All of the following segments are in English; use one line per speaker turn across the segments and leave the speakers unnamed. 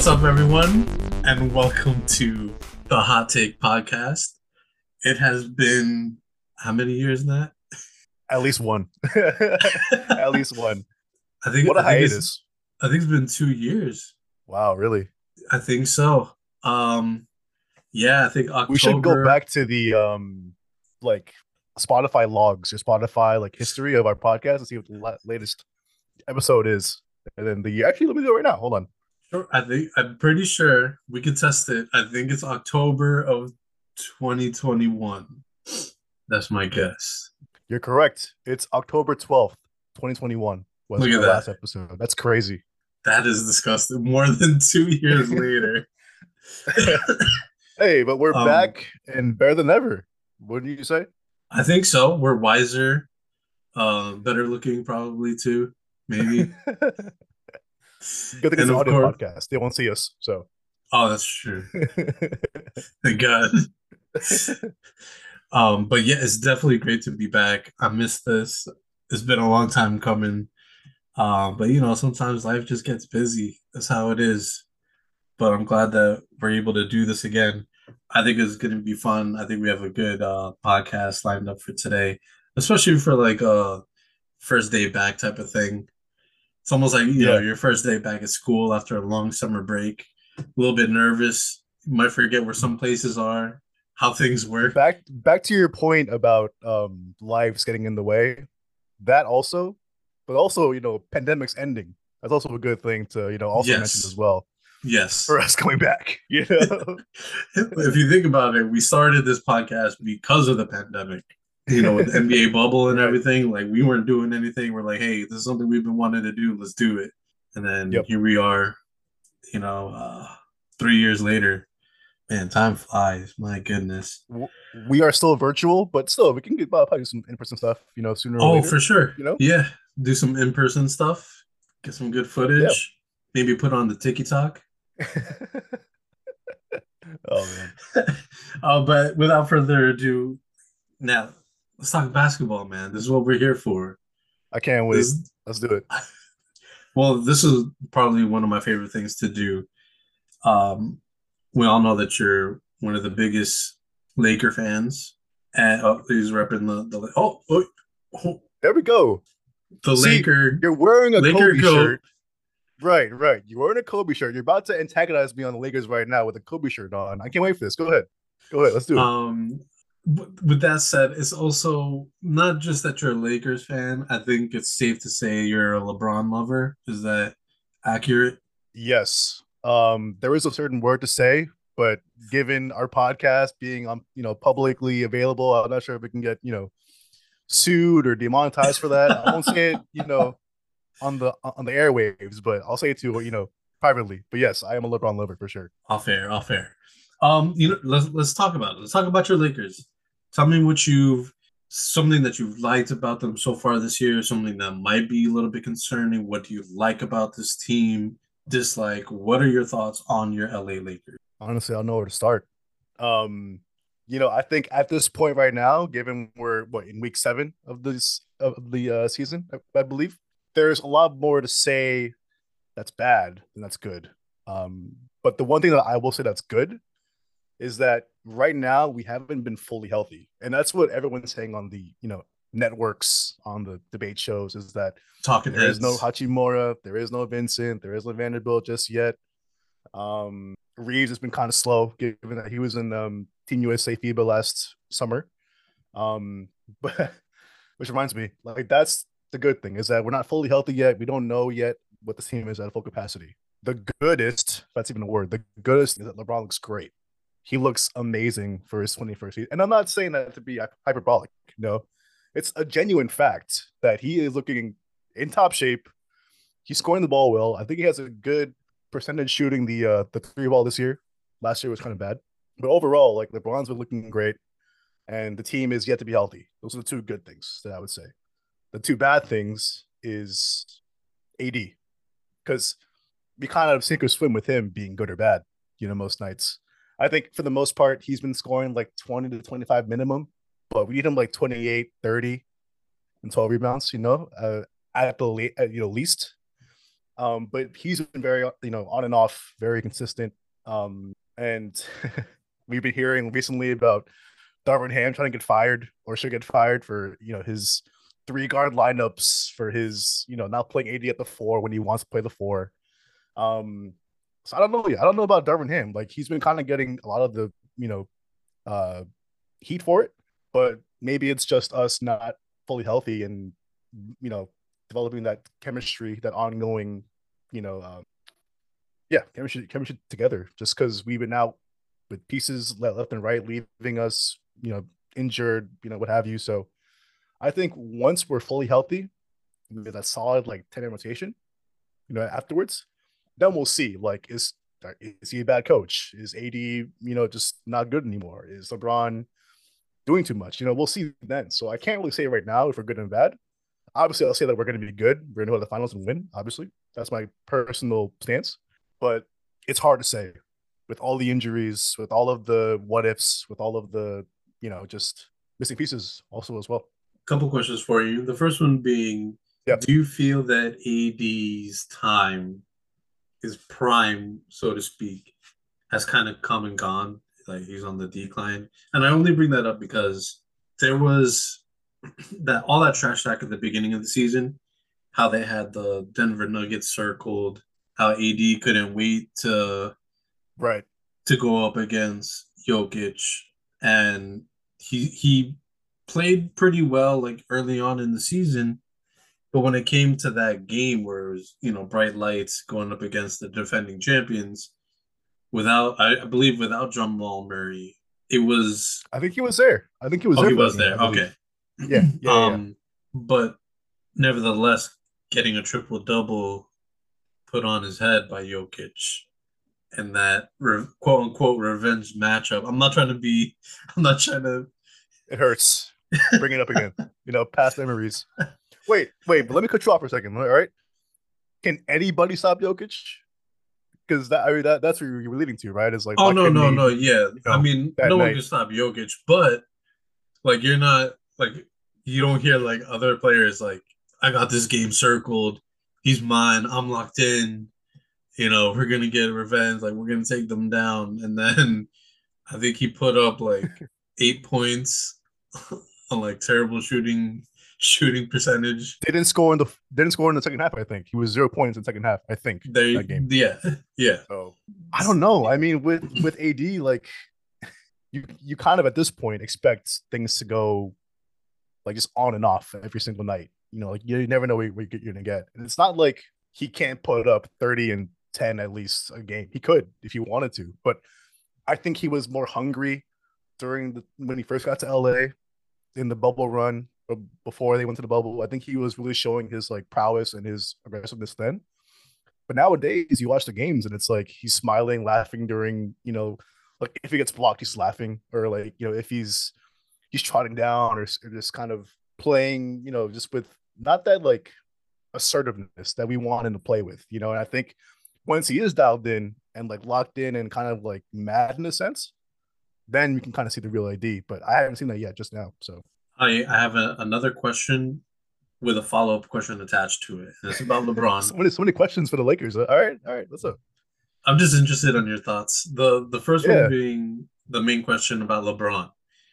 What's up, everyone, and welcome to the Hot Take Podcast. It has been how many years now?
At least one. At least one.
I think
What a
I think it's
hiatus.
I think it's been 2 years.
Wow, really?
I think so. Yeah, I think
We should go
October.
back to the like Spotify logs or Spotify like history of our podcast and see what the latest episode is. And then the year. Actually, let me do it right now. Hold on.
Sure, I'm pretty sure we could test it. I think it's October of 2021. That's my guess.
You're correct. It's October 12th, 2021 was
Look at
our
that.
last episode. That's crazy.
That is disgusting. More than 2 years later.
Hey, but we're
um,
back and better than ever. What do you say?
I think so. We're wiser, better looking, probably too, maybe.
Good thing it's
And
an
of
audio
course,
podcast. They won't see us. So
oh, that's true. Thank God. But yeah, it's definitely great to be back. I miss this. It's been a long time coming. But sometimes life just gets busy. That's how it is. But I'm glad that we're able to do this again. I think it's going to be fun. I think we have a good podcast lined up for today, especially for like a first day back type of thing. It's almost like,
yeah.
your first day back at school after a long summer break. A little bit nervous. You might forget where some places are, how things work.
Back to your point about lives getting in the way. That also, but also, pandemics ending. That's also a good thing to, also mention as
Yes.
well
Yes.
for us coming back. You know?
If you think about it, we started this podcast because of the pandemic. With the NBA bubble and
Right.
everything, like we weren't doing anything. We're like, hey, this is something we've been wanting to do. Let's do it. And then
Yep.
here we are, you know, uh, 3 years later. Man, time flies. My goodness.
We are still virtual, but still, we can get probably do some in-person stuff, sooner or
Oh,
later.
for sure.
You know?
Yeah. Do some in person stuff, get some good
Yeah.
footage, maybe put on the TikTok.
Oh man,
But without further ado, now let's talk basketball, man. This is what we're here for.
I can't wait.
This,
Let's do it.
well, this is probably one of my favorite things to do. Um, we all know that you're one of the biggest Laker fans, and he's repping oh,
There we go.
the
See,
Laker
you're wearing a
Laker
Kobe
goat.
shirt. Right, right. You're wearing a Kobe shirt. You're about to antagonize me on the Lakers right now with a Kobe shirt on. I can't wait for this. Go ahead. Go ahead. Let's do it.
Um, with that said, it's also not just that you're a Lakers fan. I think it's safe to say you're a LeBron lover. Is that accurate?
Yes. There is a certain word to say, but given our podcast being on, publicly available, I'm not sure if we can get, sued or demonetized for that. I won't say it, on the airwaves, but I'll say it to privately. But yes, I am a LeBron lover for sure.
All fair, all fair. Let's talk about it. Let's talk about your Lakers. Tell me what you've something that you've liked about them so far this year, something that might be a little bit concerning. What do you like about this team? Dislike? What are your thoughts on your LA Lakers?
Honestly, I don't know where to start. Um, I think at this point right now, given we're in week 7 of the season, I believe there's a lot more to say that's bad than that's good. But the one thing that I will say that's good is that right now we haven't been fully healthy, and that's what everyone's saying on the networks, on the debate shows, is that
Talking
there is no
heads.
Hachimura, there is no Vincent, there is no Vanderbilt just yet. Reeves has been kind of slow, given that he was in Team USA FIBA last summer. Um, but which reminds me, like that's the good thing is that we're not fully healthy yet. We don't know yet what the team is at full capacity. The goodest, if that's even a word, the goodest is that LeBron looks great. He looks amazing for his 21st season. And I'm not saying that to be hyperbolic. No, it's a genuine fact that he is looking in top shape. He's scoring the ball well. I think he has a good percentage shooting the three ball this year. Last year was kind of bad, but overall, like LeBron's been looking great, and the team is yet to be healthy. Those are the two good things that I would say. The two bad things is AD, because we kind of sink or swim with him being good or bad. Most nights. I think for the most part, he's been scoring like 20 to 25 minimum, but we need him like 28, 30, and 12 rebounds. At the least. But he's been very, on and off, very consistent. And we've been hearing recently about Darvin Ham trying to get fired or should get fired for, his three guard lineups, for his, not playing AD at the four when he wants to play the four. So I don't know. I don't know about Darvin Ham. Like, he's been kind of getting a lot of the, uh, heat for it, but maybe it's just us not fully healthy and, you know, developing that chemistry, that ongoing, you know, yeah, chemistry together. Just because we've been out with pieces left and right, leaving us, injured, what have you. So I think once we're fully healthy, with a solid like 10 rotation, afterwards, then we'll see. Like, is he a bad coach? Is AD, just not good anymore? Is LeBron doing too much? We'll see then. So I can't really say right now if we're good and bad. Obviously, I'll say that we're going to be good. We're going to go to the finals and win. Obviously, that's my personal stance. But it's hard to say with all the injuries, with all of the what ifs, with all of the just missing pieces also as well.
Couple questions for you. The first one being,
Yeah,
do you feel that AD's time, his prime, so to speak, has kind of come and gone? Like he's on the decline. And I only bring that up because there was that all that trash talk at the beginning of the season, how they had the Denver Nuggets circled, how AD couldn't wait
right.
to go up against Jokic, and he played pretty well like early on in the season, but when it came to that game where it was bright lights going up against the defending champions, without I believe without Jamal Murray, it was
I think he was there. I think he was
oh
there
he
for that
was
game. I
there
believe.
okay.
Yeah, yeah, yeah.
But nevertheless, getting a triple double put on his head by Jokic and that quote unquote revenge matchup. I'm not trying to.
It hurts. Bring it up again. Past memories. Wait, but let me cut you off for a second. All right. Can anybody stop Jokic? Because that's where you were leading to, right? Is like,
Oh
why
no,
couldn't
no,
he,
no. Yeah, I mean,
that
no one
night?
can stop Jokic, but like you're not like you don't hear like other players like I got this game circled. He's mine. I'm locked in. We're gonna get revenge. Like we're gonna take them down. And then I think he put up like 8 points on like terrible shooting percentage.
Didn't score in the second half. I think he was 0 points in the second half. I think
They
that game.
yeah, yeah.
So I don't know. I mean, with AD, like, you kind of at this point expect things to go like just on and off every single night. Like, you never know what you're gonna get. And it's not like he can't put up 30 and 10 at least a game. He could if he wanted to, but I think he was more hungry when he first got to LA in the bubble run, before they went to the bubble. I think he was really showing his like prowess and his aggressiveness then. But nowadays, you watch the games and it's like he's smiling, laughing during, like if he gets blocked, he's laughing, or like, if he's trotting down, or just kind of playing, just with not that like assertiveness that we want him to play with, And I think once he is dialed in and like locked in and kind of like mad in a sense, then you can kind of see the real AD. But I haven't seen that yet, just now. So
I have another question with a follow up question attached to it. And it's about LeBron.
so many questions for the Lakers. All right, what's up?
I'm just interested on your thoughts. The first one
Yeah,
being the main question about LeBron.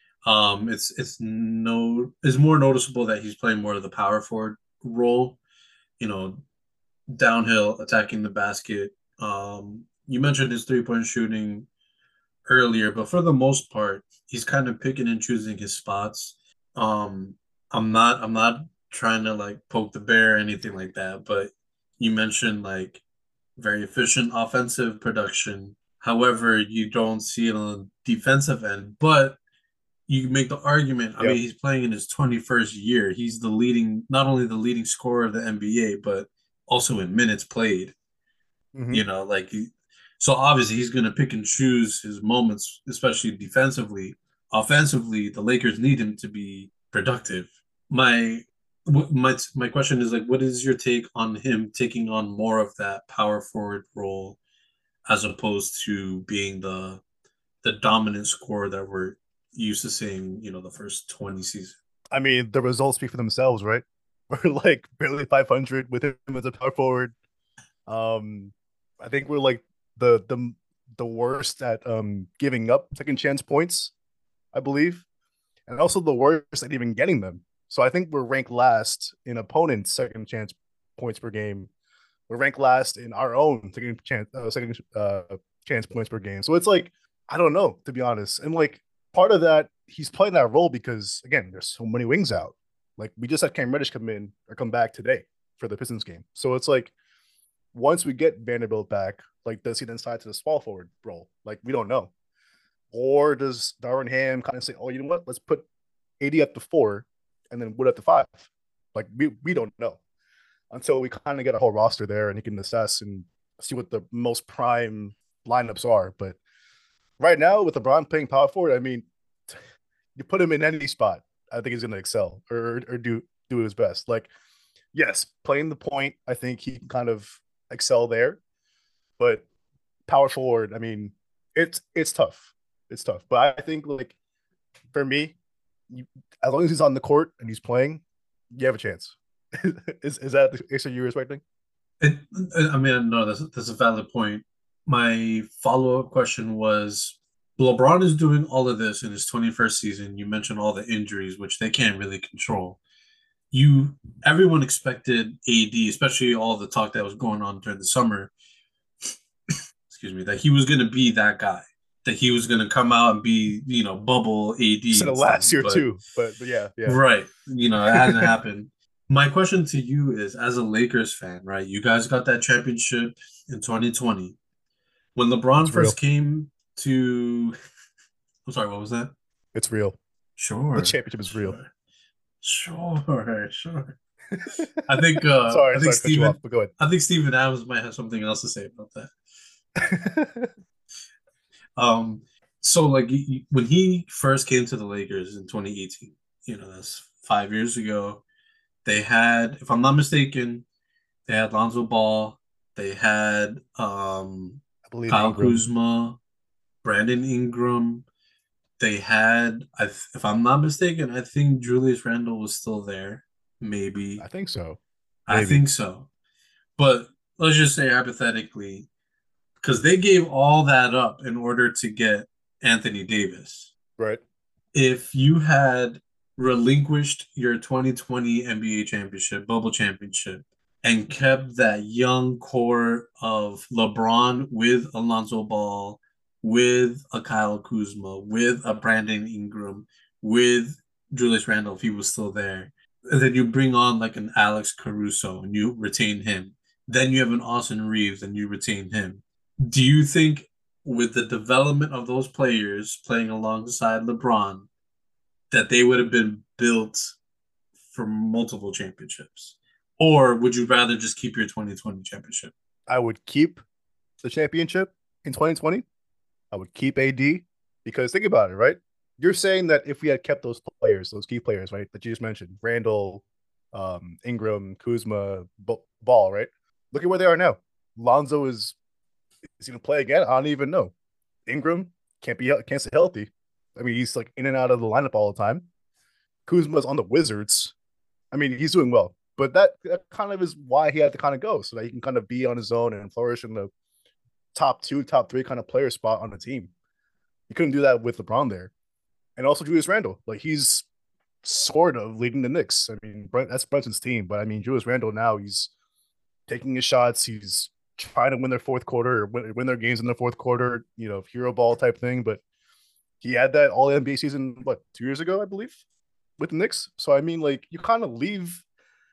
It's more noticeable that he's playing more of the power forward role. You know, downhill, attacking the basket. You mentioned his 3 point shooting earlier, but for the most part, he's kind of picking and choosing his spots. Um, I'm not trying to like poke the bear or anything like that, but you mentioned like very efficient offensive production. However, you don't see it on the defensive end, but you make the argument. I
yeah.
mean, he's playing in his 21st year. He's not only the leading scorer of the NBA, but also in minutes played.
Mm-hmm.
Like so obviously he's going to pick and choose his moments, especially defensively. Offensively, the Lakers need him to be productive. My my question is like, what is your take on him taking on more of that power forward role as opposed to being the dominant scorer that we're used to seeing, the first 20 seasons?
I mean, the results speak for themselves, right? We're like barely 500 with him as a power forward. Um, I think we're like the worst at giving up second chance points, I believe, and also the worst at even getting them. So I think we're ranked last in opponents' second chance points per game. We're ranked last in our own second chance points per game. So it's like I don't know, to be honest. And like part of that, he's playing that role because again, there's so many wings out. Like we just had Cam Reddish come in or come back today for the Pistons game. So it's like once we get Vanderbilt back, like does he then slide to the small forward role? Like we don't know. Or does Darvin Ham kind of say, oh, you know what? Let's put AD up to 4 and then Wood up to 5. Like we don't know until we kind of get a whole roster there and you can assess and see what the most prime lineups are. But right now with LeBron playing power forward, I mean, you put him in any spot, I think he's going to excel or do his best. Like, yes, playing the point, I think he can kind of excel there. But power forward, I mean, it's tough. It's tough. But I think like for me, you, as long as he's on the court and he's playing, you have a chance. Is that the answer you're expecting?
It, I mean, no, that's a valid point. My follow-up question was, LeBron is doing all of this in his 21st season. You mentioned all the injuries, which they can't really control. You Everyone expected AD, especially all the talk that was going on during the summer, excuse me, that he was going to be that guy, that he was going to come out and be, bubble
You
AD
said it
and stuff.
last year
But
too, but yeah, yeah.
right, it hasn't happened. My question to you is, as a Lakers fan, right? You guys got that championship in 2020. When LeBron
It's
first
real.
came to, I'm sorry, what was that?
It's real. The
Sure,
championship is real.
sure, sure. I think
Sorry, sorry to cut you off, but go
I think Steven Adams might have something else to say about that.
ahead.
Um, so like when he first came to the Lakers in 2018, that's 5 years ago. They had, if I'm not mistaken, they had Lonzo Ball, they had
I believe
Kyle
Ingram.
Kuzma, Brandon Ingram. They had, if I'm not mistaken, I think Julius Randle was still there.
I
Maybe.
think so.
I
Maybe.
think so. But let's just say hypothetically, because they gave all that up in order to get Anthony Davis.
Right.
If you had relinquished your 2020 NBA championship, bubble championship, and kept that young core of LeBron with Alonzo Ball, with a Kyle Kuzma, with a Brandon Ingram, with Julius Randle, if he was still there, and then you bring on like an Alex Caruso and you retain him. Then you have an Austin Reeves and you retain him. Do you think with the development of those players playing alongside LeBron, that they would have been built for multiple championships? Or would you rather just keep your 2020 championship?
I would keep the championship in 2020. I would keep AD because think about it, right? You're saying that if we had kept those players, those key players, right, that you just mentioned, Randall, Ingram, Kuzma, Ball, right? Look at where they are now. Lonzo is he gonna play again? I don't even know. Ingram can't stay healthy. I mean, he's like in and out of the lineup all the time. Kuzma's on the Wizards. I mean, he's doing well, but that kind of is why he had to kind of go so that he can kind of be on his own and flourish in the top 2, top 3 kind of player spot on the team. You couldn't do that with LeBron there, and also Julius Randle. Like he's sort of leading the Knicks. I mean, that's Brunson's team, but I mean, Julius Randle now he's taking his shots. He's trying to win their fourth quarter or win their games in the fourth quarter. Hero ball type thing. But he had that All NBA season 2 years ago, I believe, with the Knicks. So I mean, like you kind of leave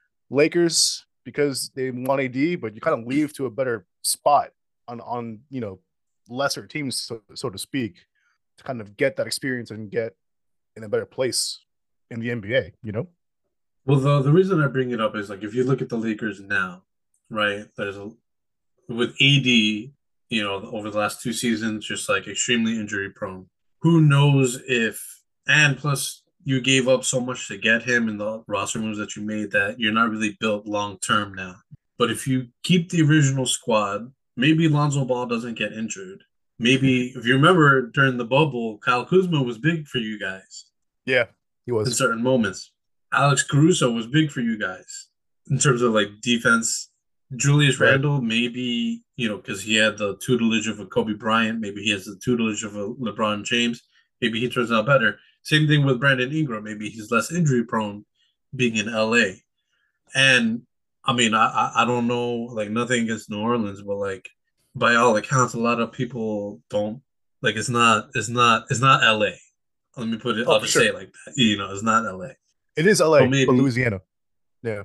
Lakers because they want AD, but you kind of leave to a better spot on lesser teams, so to speak, to kind of get that experience and get in a better place in the NBA.
Well, the reason I bring it up is like if you look at the Lakers now, right? There's a with AD, over the last 2 seasons, just like extremely injury prone. Who knows if, and plus you gave up so much to get him in the roster moves that you made that you're not really built long term now. But if you keep the original squad, maybe Lonzo Ball doesn't get injured. Maybe if you remember during the bubble, Kyle Kuzma was big for you guys
Yeah, he
in
was.
certain moments. Alex Caruso was big for you guys in terms of like defense. Julius
Right.
Randle, maybe, because he had the tutelage of a Kobe Bryant, maybe he has the tutelage of a LeBron James. Maybe he turns out better. Same thing with Brandon Ingram. Maybe he's less injury prone being in LA. And I mean, I don't know, like nothing against New Orleans, but like by all accounts, a lot of people don't like it's not LA. Let me put it,
Oh,
I'll
for
just say
sure.
it like that. It's not LA.
It is
So
LA, but
maybe
Louisiana. Yeah.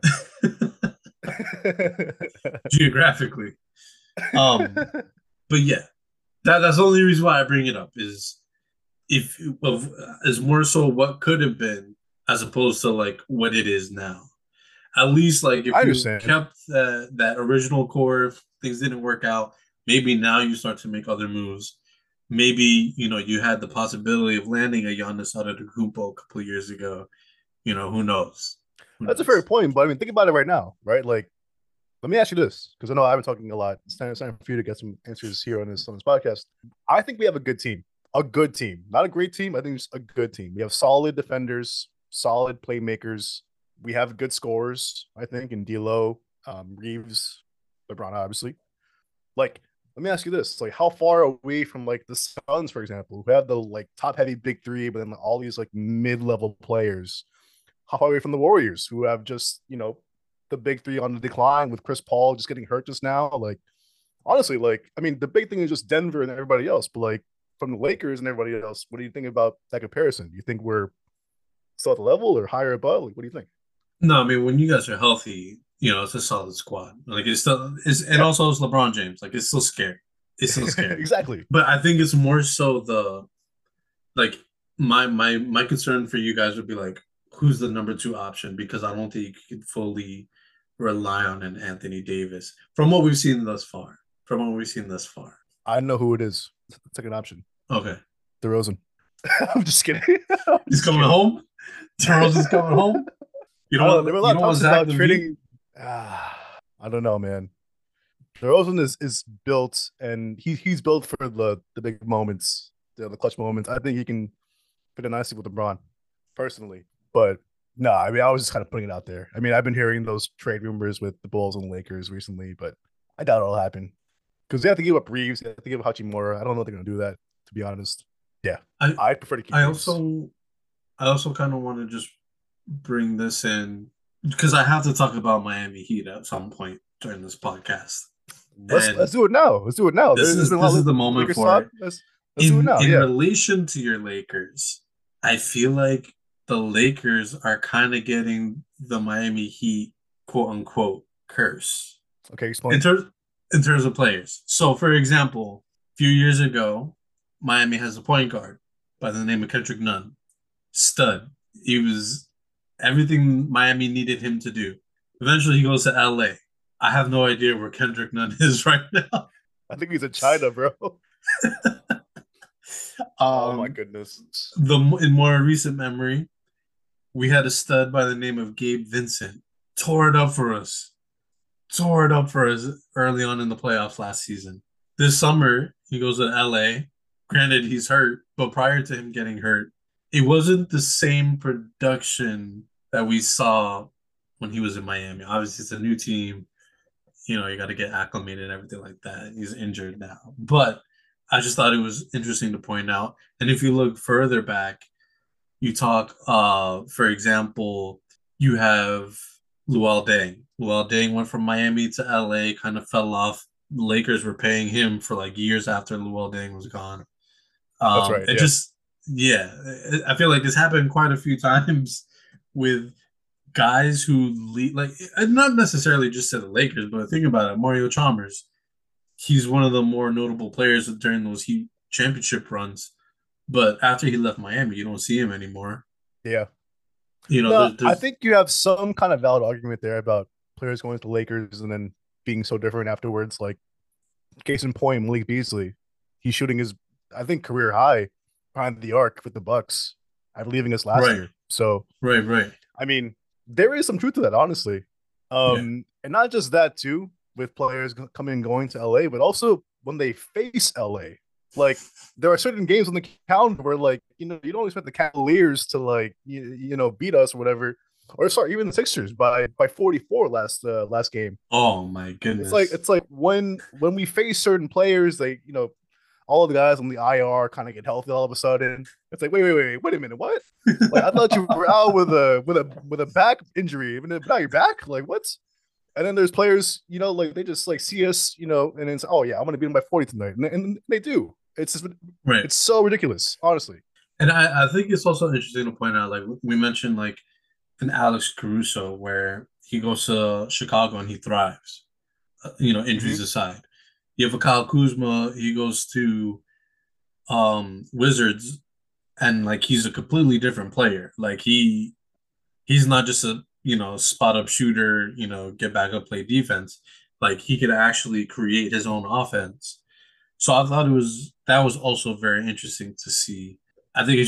geographically. Um, but yeah, that's the only reason why I bring it up if of is more so what could have been as opposed to like what it is now. At least like
I
if you
understand.
kept that original core, if things didn't work out, maybe now you start to make other moves. Maybe you had the possibility of landing a Giannis Antetokounmpo a couple of years ago. Who knows? Who
That's a fair
knows?
point, but I mean, think about it right now, right? Like, let me ask you this, because I know I've been talking a lot. It's time for you to get some answers here on this podcast. I think we have a good team, not a great team. I think it's a good team. We have solid defenders, solid playmakers. We have good scorers, I think, in D'Lo, Reeves, LeBron, obviously. Like, let me ask you this: like, how far away from like the Suns, for example, who have the like top heavy big three, but then all these like mid level players? How far away from the Warriors, who have just the big three on the decline with Chris Paul just getting hurt just now? Like, honestly, like, I mean, the big thing is just Denver and everybody else, but like from the Lakers and everybody else, what do you think about that comparison? Do you think we're still at the level or higher above? Like, what do you think?
No, I mean when you guys are healthy, it's a solid squad. Like it's still is, and
Yeah,
also it's LeBron James. Like it's still scary. It's still scary.
exactly.
But I think it's more so the like my concern for you guys would be like who's the number two option because I don't think you can fully rely on an Anthony Davis from what we've seen thus far. From what we've seen thus far.
I know who it is. Second option,
Okay,
DeRozan. I'm just kidding. I'm
he's
just
coming
kidding.
home. DeRozan's coming home. You
I
don't
don't know. There
want
were a
you
lot of
don't want
talks
Zach
about
LaVine.
trading. I don't know, man. DeRozan is built, and he's built for the big moments, the clutch moments. I think he can fit in nicely with LeBron, personally. But no, I mean, I was just kind of putting it out there. I mean, I've been hearing those trade rumors with the Bulls and the Lakers recently, but I doubt it'll happen because they have to give up Reeves, they have to give up Hachimura. I don't know if they're gonna do that, to be honest. Yeah,
I
I prefer to keep
I
Reeves.
also I also kind of want to just bring this in because I have to talk about Miami Heat at some point during this podcast.
Let's
And
do it now. Let's do it now.
this
There's
is
been a
this
lot
is
of
the moment
Lakers
for
talk.
it.
Let's do it
In
now.
in
Yeah.
relation to your Lakers, I feel like the Lakers are kind of getting the Miami Heat quote unquote curse
Okay,
in
explain.
terms in terms of players. So for example, a few years ago, Miami has a point guard by the name of Kendrick Nunn. Stud. He was everything Miami needed him to do. Eventually, he goes to LA. I have no idea where Kendrick Nunn is right now.
I think he's in China, bro. Oh my
um,
goodness.
the in more recent memory, we had a stud by the name of Gabe Vincent. Tore it up for us. Tore it up for us early on in the playoffs last season. This summer, he goes to LA. Granted, he's hurt, but prior to him getting hurt, it wasn't the same production that we saw when he was in Miami. Obviously, it's a new team. You got to get acclimated and everything like that. He's injured now. But I just thought it was interesting to point out. And if you look further back, you talk, for example, you have Luol Deng. Luol Deng went from Miami to LA, kind of fell off. The Lakers were paying him for like years after Luol Deng was gone.
That's right.
It
Yeah.
just, yeah, I feel like this happened quite a few times with guys who lead, like, not necessarily just to the Lakers, but think about it, Mario Chalmers. He's one of the more notable players during those Heat championship runs. But after he left Miami, you don't see him anymore.
Yeah.
You know,
No, I
there's
think you have some kind of valid argument there about players going to the Lakers and then being so different afterwards. Like, case in point, Malik Beasley, he's shooting his, I think, career high behind the arc with the Bucks. I believe in this last
right,
year. So,
right.
I mean, there is some truth to that, honestly.
Yeah,
And not just that too, with players coming and going to LA, but also when they face LA. Like, there are certain games on the calendar where, like, you don't expect the Cavaliers to, like, beat us or whatever. or sorry, even the Sixers by 44 last game.
Oh my
It's like
goodness.
when we face certain players, they all of the guys on the IR kind of get healthy all of a sudden. It's like wait a minute, what? Like I thought you were out with a back injury, even now you're back. Like what? And then there's players, like they just like see us, and it's oh yeah, I'm gonna beat them by 40 tonight, and they do. It's just
Right.
it's so ridiculous, honestly.
And I think it's also interesting to point out, like we mentioned, like an Alex Caruso, where he goes to Chicago and he thrives, injuries
Mm-hmm.
aside. You have a Kyle Kuzma, he goes to Wizards, and like he's a completely different player. Like he's not just a spot up shooter, get back up, play defense. Like he could actually create his own offense. So I thought that was also very interesting to see. I think it's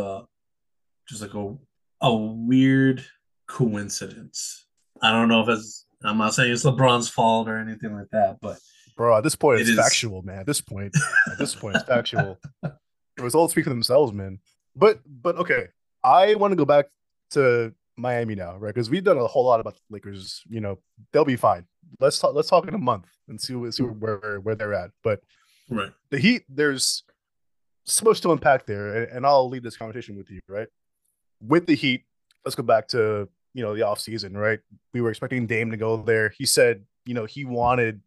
just like a weird coincidence. I don't know if I'm not saying it's LeBron's fault or anything like that, but
Bro, at this point,
it
it's
is.
factual, man. At this point, it's factual. The results speak for themselves, man. But okay, I want to go back to Miami now, right? Because we've done a whole lot about the Lakers. They'll be fine. Let's talk in a month and see where they're at. But
Right.
the Heat, there's so much to unpack there, and I'll leave this conversation with you, right? With the Heat, let's go back to the off season, right? We were expecting Dame to go there. He said, he wanted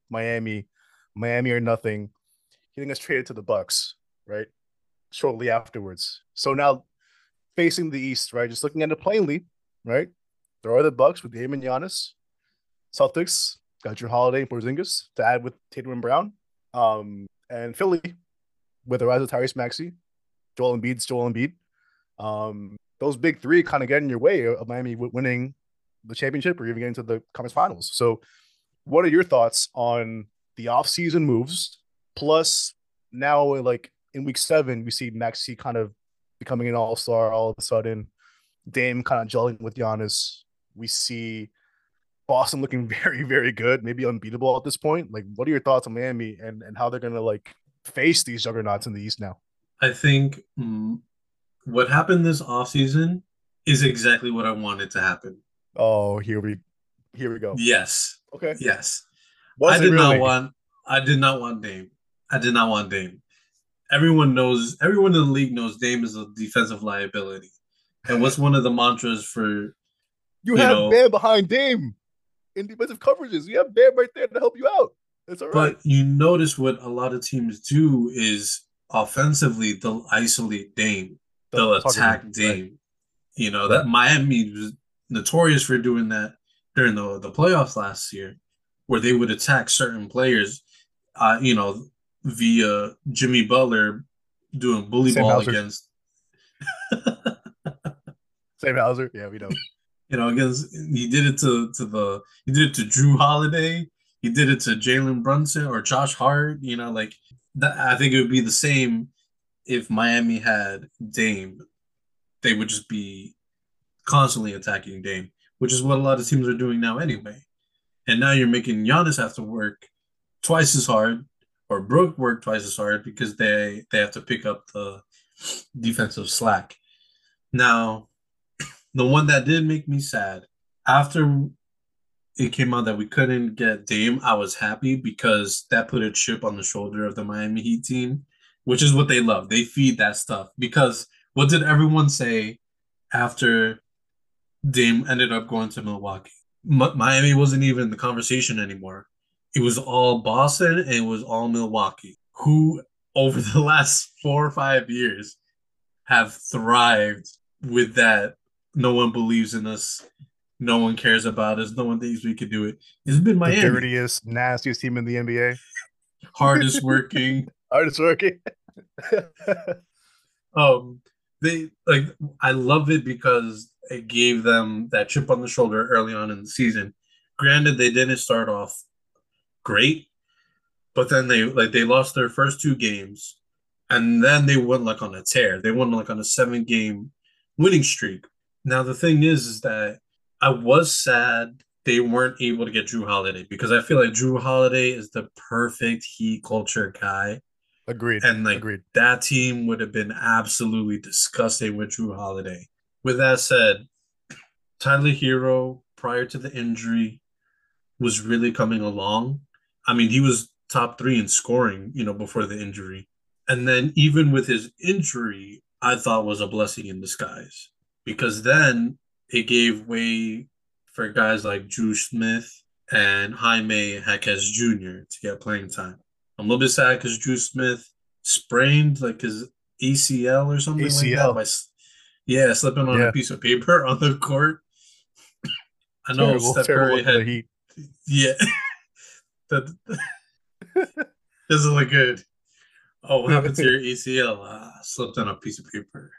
Miami or nothing. He gets traded to the Bucks, right? Shortly afterwards. So now facing the East, right? Just looking at it plainly, right? There are the Bucks with Dame and Giannis. Celtics got Drew Holiday and Porzingis to add with Tatum and Brown. And Philly with the rise of Tyrese Maxey, Joel Embiid. Those big three kind of get in your way of Miami winning the championship or even getting to the conference finals. So, what are your thoughts on the offseason moves? Plus, now like in week 7, we see Maxi kind of becoming an all-star all of a sudden. Dame kind of gelling with Giannis. We see Boston looking very, very good, maybe unbeatable at this point. Like, what are your thoughts on Miami and how they're gonna like face these juggernauts in the East now?
I think what happened this offseason is exactly what I wanted to happen.
Oh, here we go.
Yes.
Okay.
Yes. I
Was it
did not
really?
want I did not want Dame. I did not want Dame. Everyone in the league knows Dame is a defensive liability. And what's one of the mantras for,
You
you
have
know,
Bam behind Dame in defensive coverages. You have Bam right there to help you out. It's all right.
but you notice what a lot of teams do is offensively they'll isolate Dame. They'll
They'll target him.
attack
Right.
Dame. That
Right.
Miami was notorious for doing that during the playoffs last year, where they would attack certain players, uh, you know, via Jimmy Butler doing bully
Sam
ball
Hauser.
against,
Sam Hauser. Yeah, we know.
against he did it to Drew Holiday, he did it to Jalen Brunson or Josh Hart, like that. I think it would be the same if Miami had Dame. They would just be constantly attacking Dame, which is what a lot of teams are doing now anyway. And now you're making Giannis have to work twice as hard, or Brook work twice as hard because they have to pick up the defensive slack. Now, the one that did make me sad after it came out that we couldn't get Dame, I was happy because that put a chip on the shoulder of the Miami Heat team, which is what they love. They feed that stuff because what did everyone say after Dame ended up going to Milwaukee? Miami wasn't even in the conversation anymore. It was all Boston and it was all Milwaukee, who over the last 4 or 5 years have thrived with that. No one believes in us. No one cares about us. No one thinks we could do it. It's been
The
Miami,
dirtiest, nastiest team in the NBA.
hardest working.
Hardest working.
Um, they like. I love it because it gave them that chip on the shoulder early on in the season. Granted, they didn't start off great, but then they lost their first 2 games, and then they went like on a tear. They won like on a 7 game winning streak. Now the thing is that I was sad they weren't able to get Drew Holiday because I feel like Drew Holiday is the perfect Heat culture guy,
Agreed.
and like
Agreed.
that team would have been absolutely disgusting with Drew Holiday. With that said, Tyler Hero, prior to the injury, was really coming along. I mean, he was top three in scoring, before the injury. And then even with his injury, I thought was a blessing in disguise because then it gave way for guys like Drew Smith and Jaime Jaquez Jr. to get playing time. I'm a little bit sad because Drew Smith sprained like his ACL or something like that
ACL.
by yeah, slipping on a
Yeah.
piece of paper on the court. I know
Terrible,
Steph
terrible
Curry
look for the
had
Heat.
yeah, that doesn't look good. Oh, what happened to your ACL? Slipped on a piece of paper.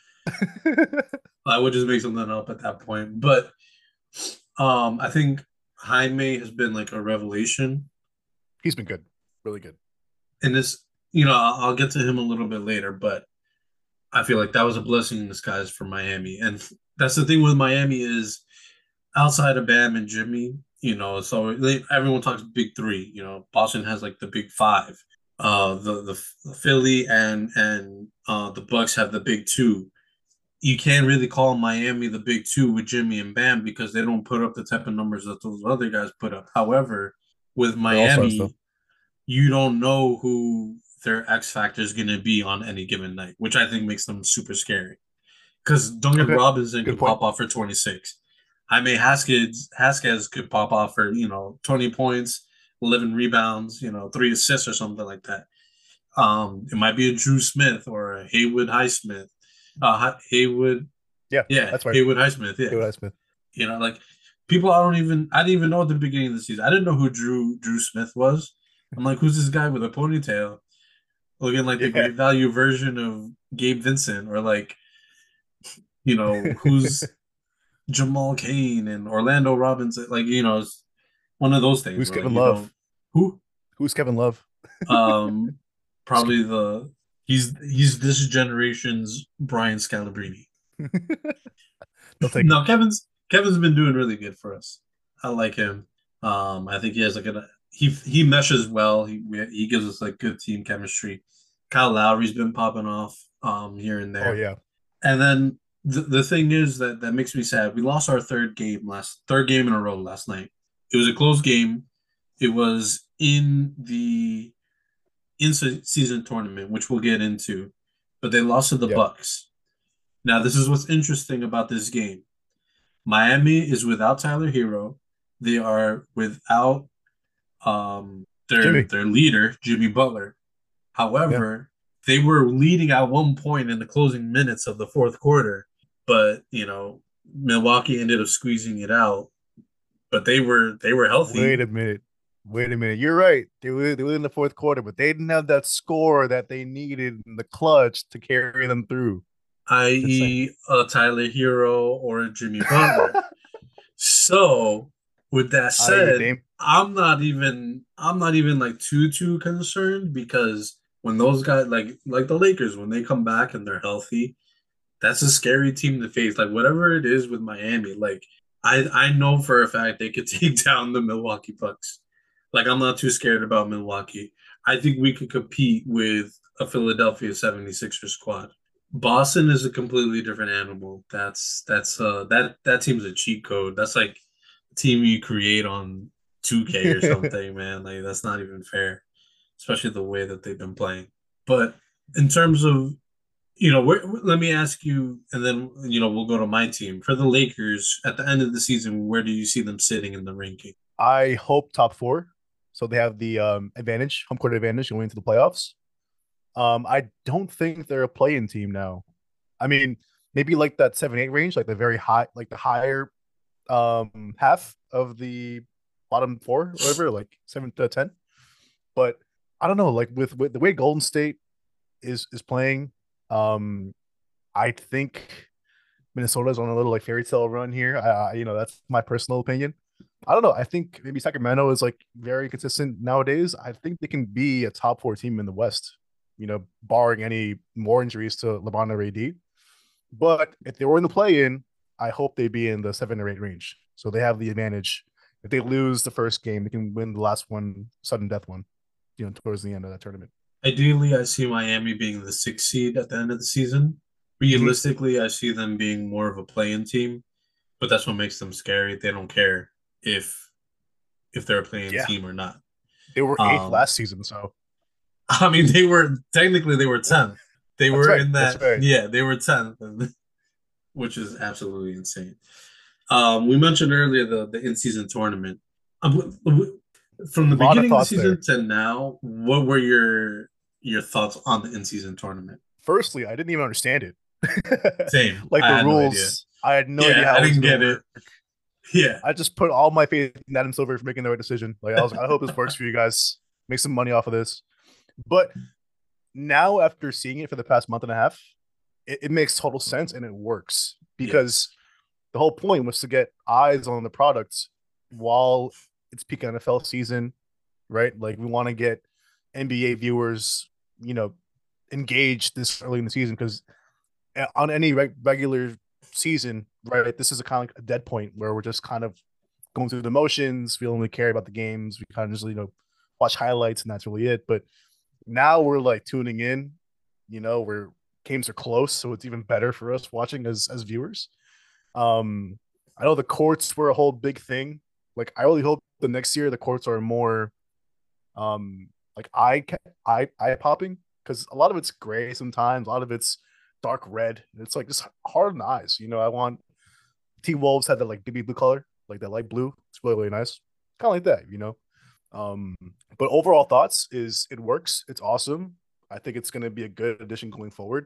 I would just make something up at that point. But I think Jaime has been like a revelation.
He's been good, really good.
And this, I'll get to him a little bit later, but I feel like that was a blessing in disguise for Miami. And that's the thing with Miami is outside of Bam and Jimmy, so everyone talks big three. Boston has like the big five. The Philly and the Bucks have the big two. You can't really call Miami the big two with Jimmy and Bam because they don't put up the type of numbers that those other guys put up. However, with
They're all stars though.
Miami, you don't know who their X factor is going to be on any given night, which I think makes them super scary. Because Duncan
Okay,
Robinson
good
could
point.
pop off for 26. Jaime Haskins could pop off for 20 points, 11 rebounds, three assists or something like that. It might be a Drew Smith or a Haywood Highsmith. Haywood,
Yeah,
yeah,
that's fine.
Haywood Highsmith, yeah.
Haywood Highsmith.
Like people, I didn't even know at the beginning of the season. I didn't know who Drew Smith was. I'm like, who's this guy with a ponytail, looking like the
Yeah,
great value version of Gabe Vincent, or like, who's Jamal Cain and Orlando Robinson, like it's one of those things
who's
where like
Kevin
you
Love?
don't who
Who's Kevin Love?
um
Just kidding.
probably he's this generation's Brian Scalabrine.
They'll take it.
No, Kevin's been doing really good for us. I like him. I think he has like he meshes well. He gives us like good team chemistry. Kyle Lowry's been popping off here and
Oh
there.
yeah,
And then the thing is that makes me sad. We lost our third game in a row last night. It was a close game. It was in season tournament, which we'll get into, but they lost to the
yep,
Bucks. Now, this is what's interesting about this game. Miami is without Tyler Hero. They are without their
Jimmy.
their leader, Jimmy Butler.
Yeah,
However, they were leading at one point in the closing minutes of the fourth quarter, but Milwaukee ended up squeezing it out. But they were
wait
healthy,
a minute. Wait a minute. You're right. They were in the fourth quarter, but they didn't have that score that they needed in the clutch to carry them through. It's insane.
i.e., a Tyler Hero or a Jimmy Butler. So, with that
I.e.
said,
Dame.
I'm not even like too concerned because when those guys like the Lakers when they come back and they're healthy, that's a scary team to face. Like whatever it is with Miami, like I know for a fact they could take down the Milwaukee Bucks. Like I'm not too scared about Milwaukee. I think we could compete with a Philadelphia 76ers squad. Boston is a completely different animal. That team's a cheat code. That's like a team you create on 2K or something, man. Like that's not even fair, especially the way that they've been playing. But in terms of let me ask you, and then we'll go to my team for the Lakers at the end of the season. Where do you see them sitting in the ranking?
I hope top four. So they have the advantage, home court advantage going into the playoffs. I don't think they're a play-in team now. I mean, maybe like that 7-8 range, like the very high, like the higher half of the bottom four, or whatever, like 7 to 10. But I don't know, like with the way Golden State is playing, um, I think Minnesota's on a little like fairy tale run here. That's my personal opinion. I don't know. I think maybe Sacramento is like very consistent nowadays. I think they can be a top four team in the West, barring any more injuries to LeBron or AD. But if they were in the play in, I hope they be in the 7 or 8 range. So they have the advantage. If they lose the first game, they can win the last one, sudden death one, towards the end of that tournament.
Ideally, I see Miami being the sixth seed at the end of the season.
Mm-hmm.
Realistically, I see them being more of a play-in team. but that's what makes them scary. They don't care if they're a playing
Yeah,
team or not.
they were eighth
Um,
last season, so
I mean, they were technically they were 10th. They
that's
were
right.
in
That's
that,
right.
yeah, they were 10th, which is absolutely insane. We mentioned earlier the in season tournament.
A
From the
lot of
beginning of the
thoughts
season
there.
to now, what were your thoughts on the in season tournament?
Firstly, I didn't even understand it.
Same.
Like
I
the
had no idea.
rules, I had no idea
Yeah, I
how it was
didn't
going to
get it.
work.
Yeah.
I just put all my faith in Adam Silver for making the right decision. Like I was, I hope this works for you guys. Make some money off of this. But now, after seeing it for the past month and a half, it makes total sense and it works because
Yes.
the whole point was to get eyes on the products while it's peak NFL season, right? Like we want to get NBA viewers, you know, engaged this early in the season because on any regular season, right? This is a kind of like a dead point where we're just kind of going through the motions. We don't really care about the games. We kind of just watch highlights and that's really it. But now we're like tuning in. Where games are close, so it's even better for us watching as viewers. Um, I know the courts were a whole big thing. Like I really hope the next year the courts are more like eye popping because a lot of it's gray sometimes, a lot of it's dark red. It's like just hard on the eyes. I want T Wolves had that like baby blue color, like that light blue. It's really really nice, kind of like that. Um, but overall thoughts is it works. It's awesome. I think it's going to be a good addition going forward.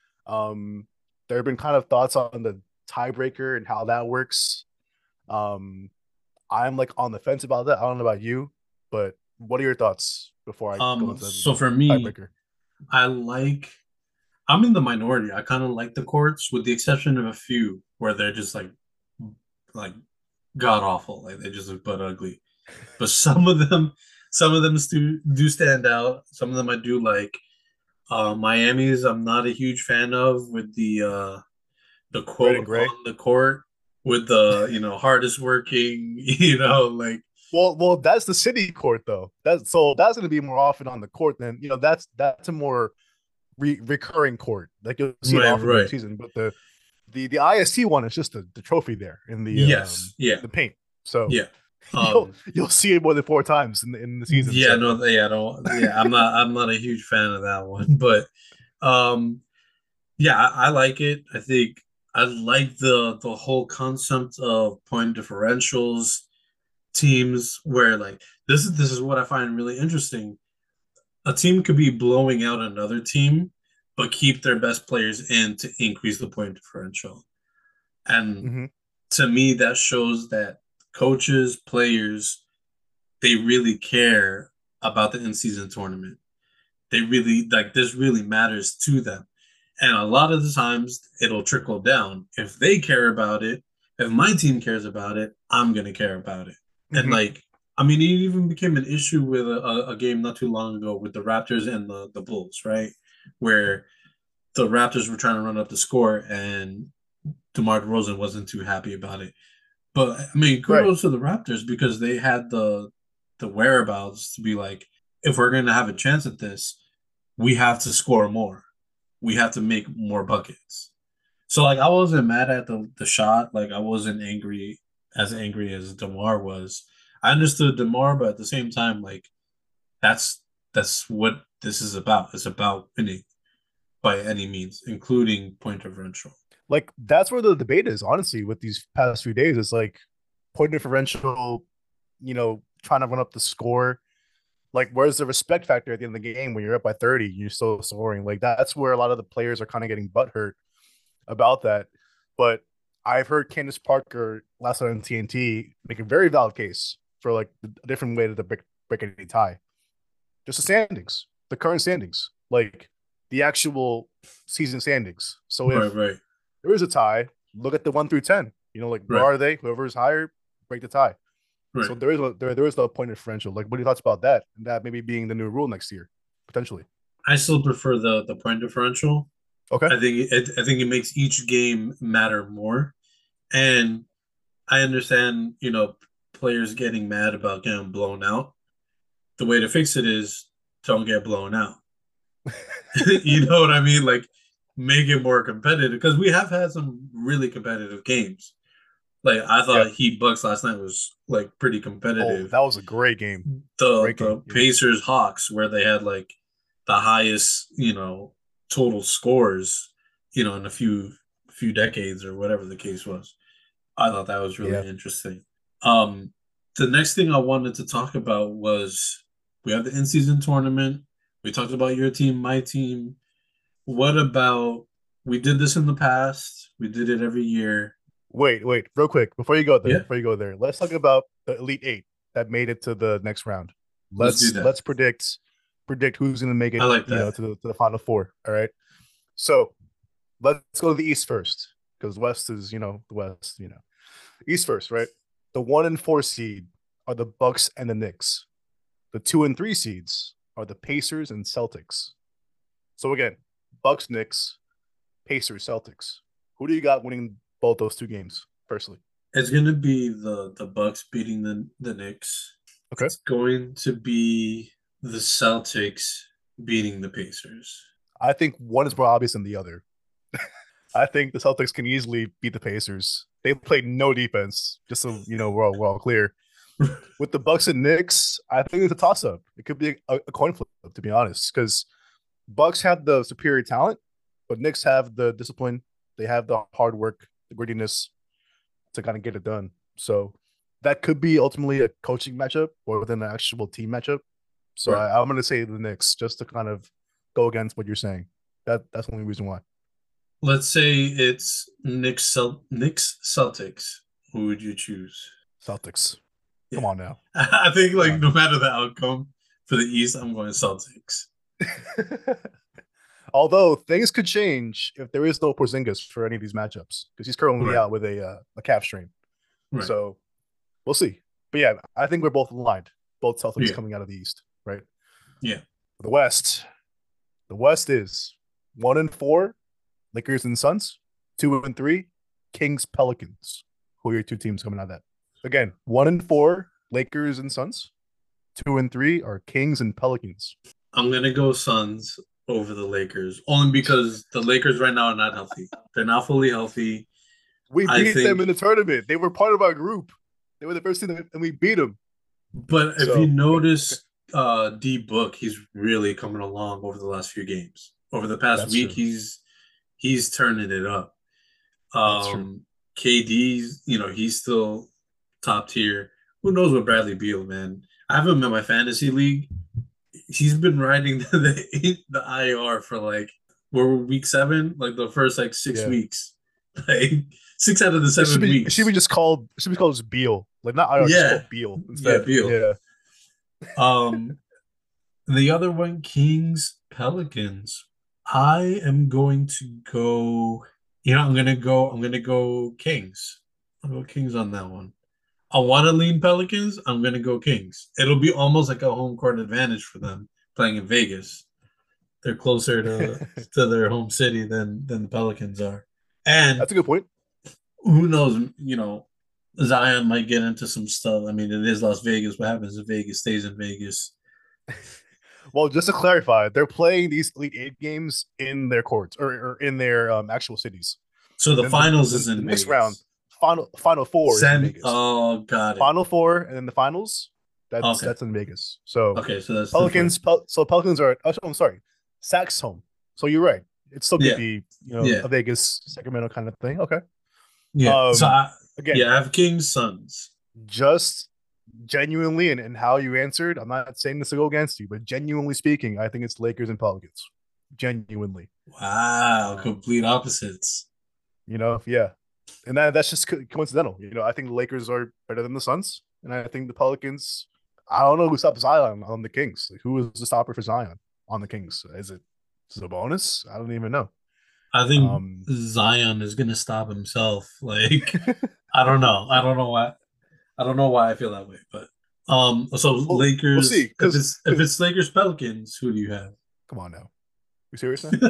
Um, there have been kind of thoughts on the tiebreaker and how that works. Um, I'm like on the fence about that. I don't know about you, but what are your thoughts before I go into
So
the
for me,
tiebreaker?
I like I'm in the minority. I kind of like the courts, with the exception of a few where they're just like god awful, like they just look butt ugly. But some of them do stand out. Some of them I do like. Miami's I'm not a huge fan of, with the
Red and
quote
gray.
on the court, with the hardest working, like
Well, that's the city court though. That's going to be more often on the court than that's a more recurring court. Like you'll see it
right,
often during
right.
the season. But the IST one is just the trophy there in
Yes, yeah,
the paint. So
yeah.
you'll
Um,
you'll see it more than four times in the season.
yeah,
So
no, yeah, I don't, yeah. I'm not a huge fan of that one, but um, yeah, I like it. I think I like the whole concept of point differentials, teams where like this is what I find really interesting. A team could be blowing out another team, but keep their best players in to increase the point differential. And
mm-hmm.
to me, that shows that coaches, players, they really care about the in-season tournament. They really like this really matters to them. And a lot of the times it'll trickle down. If they care about it, if my team cares about it, I'm gonna care about it. And
Mm-hmm.
I mean, it even became an issue with a game not too long ago with the Raptors and the Bulls, right? Where the Raptors were trying to run up the score and DeMar DeRozan wasn't too happy about it. But I mean,
Right.
kudos to the Raptors because they had the whereabouts to be like, if we're going to have a chance at this, we have to score more. We have to make more buckets. So like, I wasn't mad at the shot. Like, I wasn't angry as Demar was. I understood Demar, but at the same time, like, that's that's what this is about. It's about winning by any means, including point differential.
Like that's where the debate is, honestly, with these past few days. It's like point differential, trying to run up the score. Like, where's the respect factor at the end of the game when you're up by 30, you're still scoring? Like, that's where a lot of the players are kind of getting butthurt about that. But I've heard Candace Parker last night on TNT make a very valid case for like a different way to break any tie. Just the standings, the current standings, like the actual season standings. So
Right,
if
right,
there is a tie, look at the 1 through 10. Like where
right,
are they? Whoever is higher, break the tie.
right.
So there is no point differential. Like, what are your thoughts about that? That maybe being the new rule next year, potentially.
I still prefer the point differential.
Okay.
I think it makes each game matter more. And I understand, players getting mad about getting blown out. The way to fix it is don't get blown out. You know what I mean? Like make it more competitive because we have had some really competitive games. Like I
Yeah.
thought Heat Bucks last night was like pretty
Oh,
competitive.
that was a great game.
The
Great game.
the
Yeah.
Pacers Hawks where they had like the highest, total scores, in a few decades or whatever the case was. I thought that was
Yeah.
really interesting. Um, the next thing I wanted to talk about was we have the in-season tournament. We talked about your team, my team. What about we did this in the past? We did it every year.
Wait, real quick before you go there.
Yeah,
Before you go there, let's talk about the Elite Eight that made it to the next round.
let's do that.
Let's predict who's going to make
I
it.
like
You know,
that.
to the final four. All right. So let's go to the East first because West is the West. East first, right? The 1 and 4 seed are the Bucks and the Knicks. The 2 and 3 seeds are the Pacers and Celtics. So again, Bucks, Knicks, Pacers, Celtics. Who do you got winning both those two games? Personally,
It's gonna be the Bucks beating the Knicks.
okay.
It's going to be the Celtics beating the Pacers.
I think one is more obvious than the other. I think the Celtics can easily beat the Pacers. They played no defense, just so we're all clear. With the Bucks and Knicks, I think it's a toss up. It could be a coin flip, to be honest, because Bucks have the superior talent, but Knicks have the discipline. They have the hard work, the grittiness to kind of get it done. So that could be ultimately a coaching matchup or than an actual team matchup. So
Right.
I'm going to say the Knicks just to kind of go against what you're saying. That's the only reason why.
Let's say it's Knicks Celtics. Who would you choose?
Celtics. Come
Yeah.
on now.
I think
Come
like
on
no
now.
matter the outcome for the East, I'm going Celtics.
Although things could change if there is no Porzingis for any of these matchups because he's currently
Right.
out with a calf strain.
Right.
So we'll see. But yeah, I think we're both aligned. Both Celtics
Yeah.
coming out of the East, right?
Yeah.
The West. The West is 1 and 4, Lakers and Suns. 2 and 3, Kings Pelicans. Who are your two teams coming out of that? Again, 1 and 4, Lakers and Suns. 2 and 3 are Kings and Pelicans.
I'm gonna go Suns over the Lakers, only because the Lakers right now are not healthy. They're not fully healthy.
We
I
beat them
think,
in the tournament. They were part of our group. They were the first team, and we beat them.
but if you
So okay,
notice, D Book, he's really coming along over the last few games. Over the past
that's
week,
true.
he's turning it up.
That's true.
KD's, he's still top tier. Who knows what Bradley Beal, man? I have him in my fantasy league. He's been riding the IR for like we're week 7, like the first like six
Yeah.
weeks, like 6 out of the
It should
7
be it should be
weeks.
just called it should be called just Beal. Like not IR, just
Yeah,
called Beal
yeah,
instead.
Beal.
Yeah.
Um, the other one, Kings Pelicans. I am going to go. I'm gonna go Kings. I'll go Kings on that one. I want to lean Pelicans. I'm gonna go Kings. It'll be almost like a home court advantage for them playing in Vegas. They're closer to their home city than the Pelicans are. And
That's a good point.
who knows, Zion might get into some stuff. I mean, it is Las Vegas. What happens in Vegas stays in Vegas.
Well, just to clarify, they're playing these Elite Eight games in their courts or in their actual cities.
So the
And then
finals
the,
is
the
in
next round,
Vegas.
final four is in
Semi.
Vegas.
Oh, got it.
Final four, and then the finals. That's
Okay.
that's in Vegas. So
Okay. So that's different.
Pelicans. So Pelicans are. Oh, I'm sorry, Sacks home. So you're right. It still could
Yeah.
be
Yeah.
a Vegas Sacramento kind of thing. Okay.
Yeah. So
Again,
yeah, I have Kings Suns.
just genuinely and how you answered. I'm not saying this to go against you, but genuinely speaking, I think it's Lakers and Pelicans. Genuinely.
Wow.
Um,
Complete opposites.
yeah. And that's just coincidental. I think the Lakers are better than the Suns, and I think the Pelicans. I don't know who stopped Zion on the Kings. Like, who is the stopper for Zion on the Kings? Is it Sabonis? I don't even know.
I think
Um,
Zion is gonna stop himself. Like, I don't know. I don't know why. I don't know why I feel that way, but so
we'll see.
Lakers. If
Because
it's Lakers Pelicans, who do you have?
come on now, you serious now?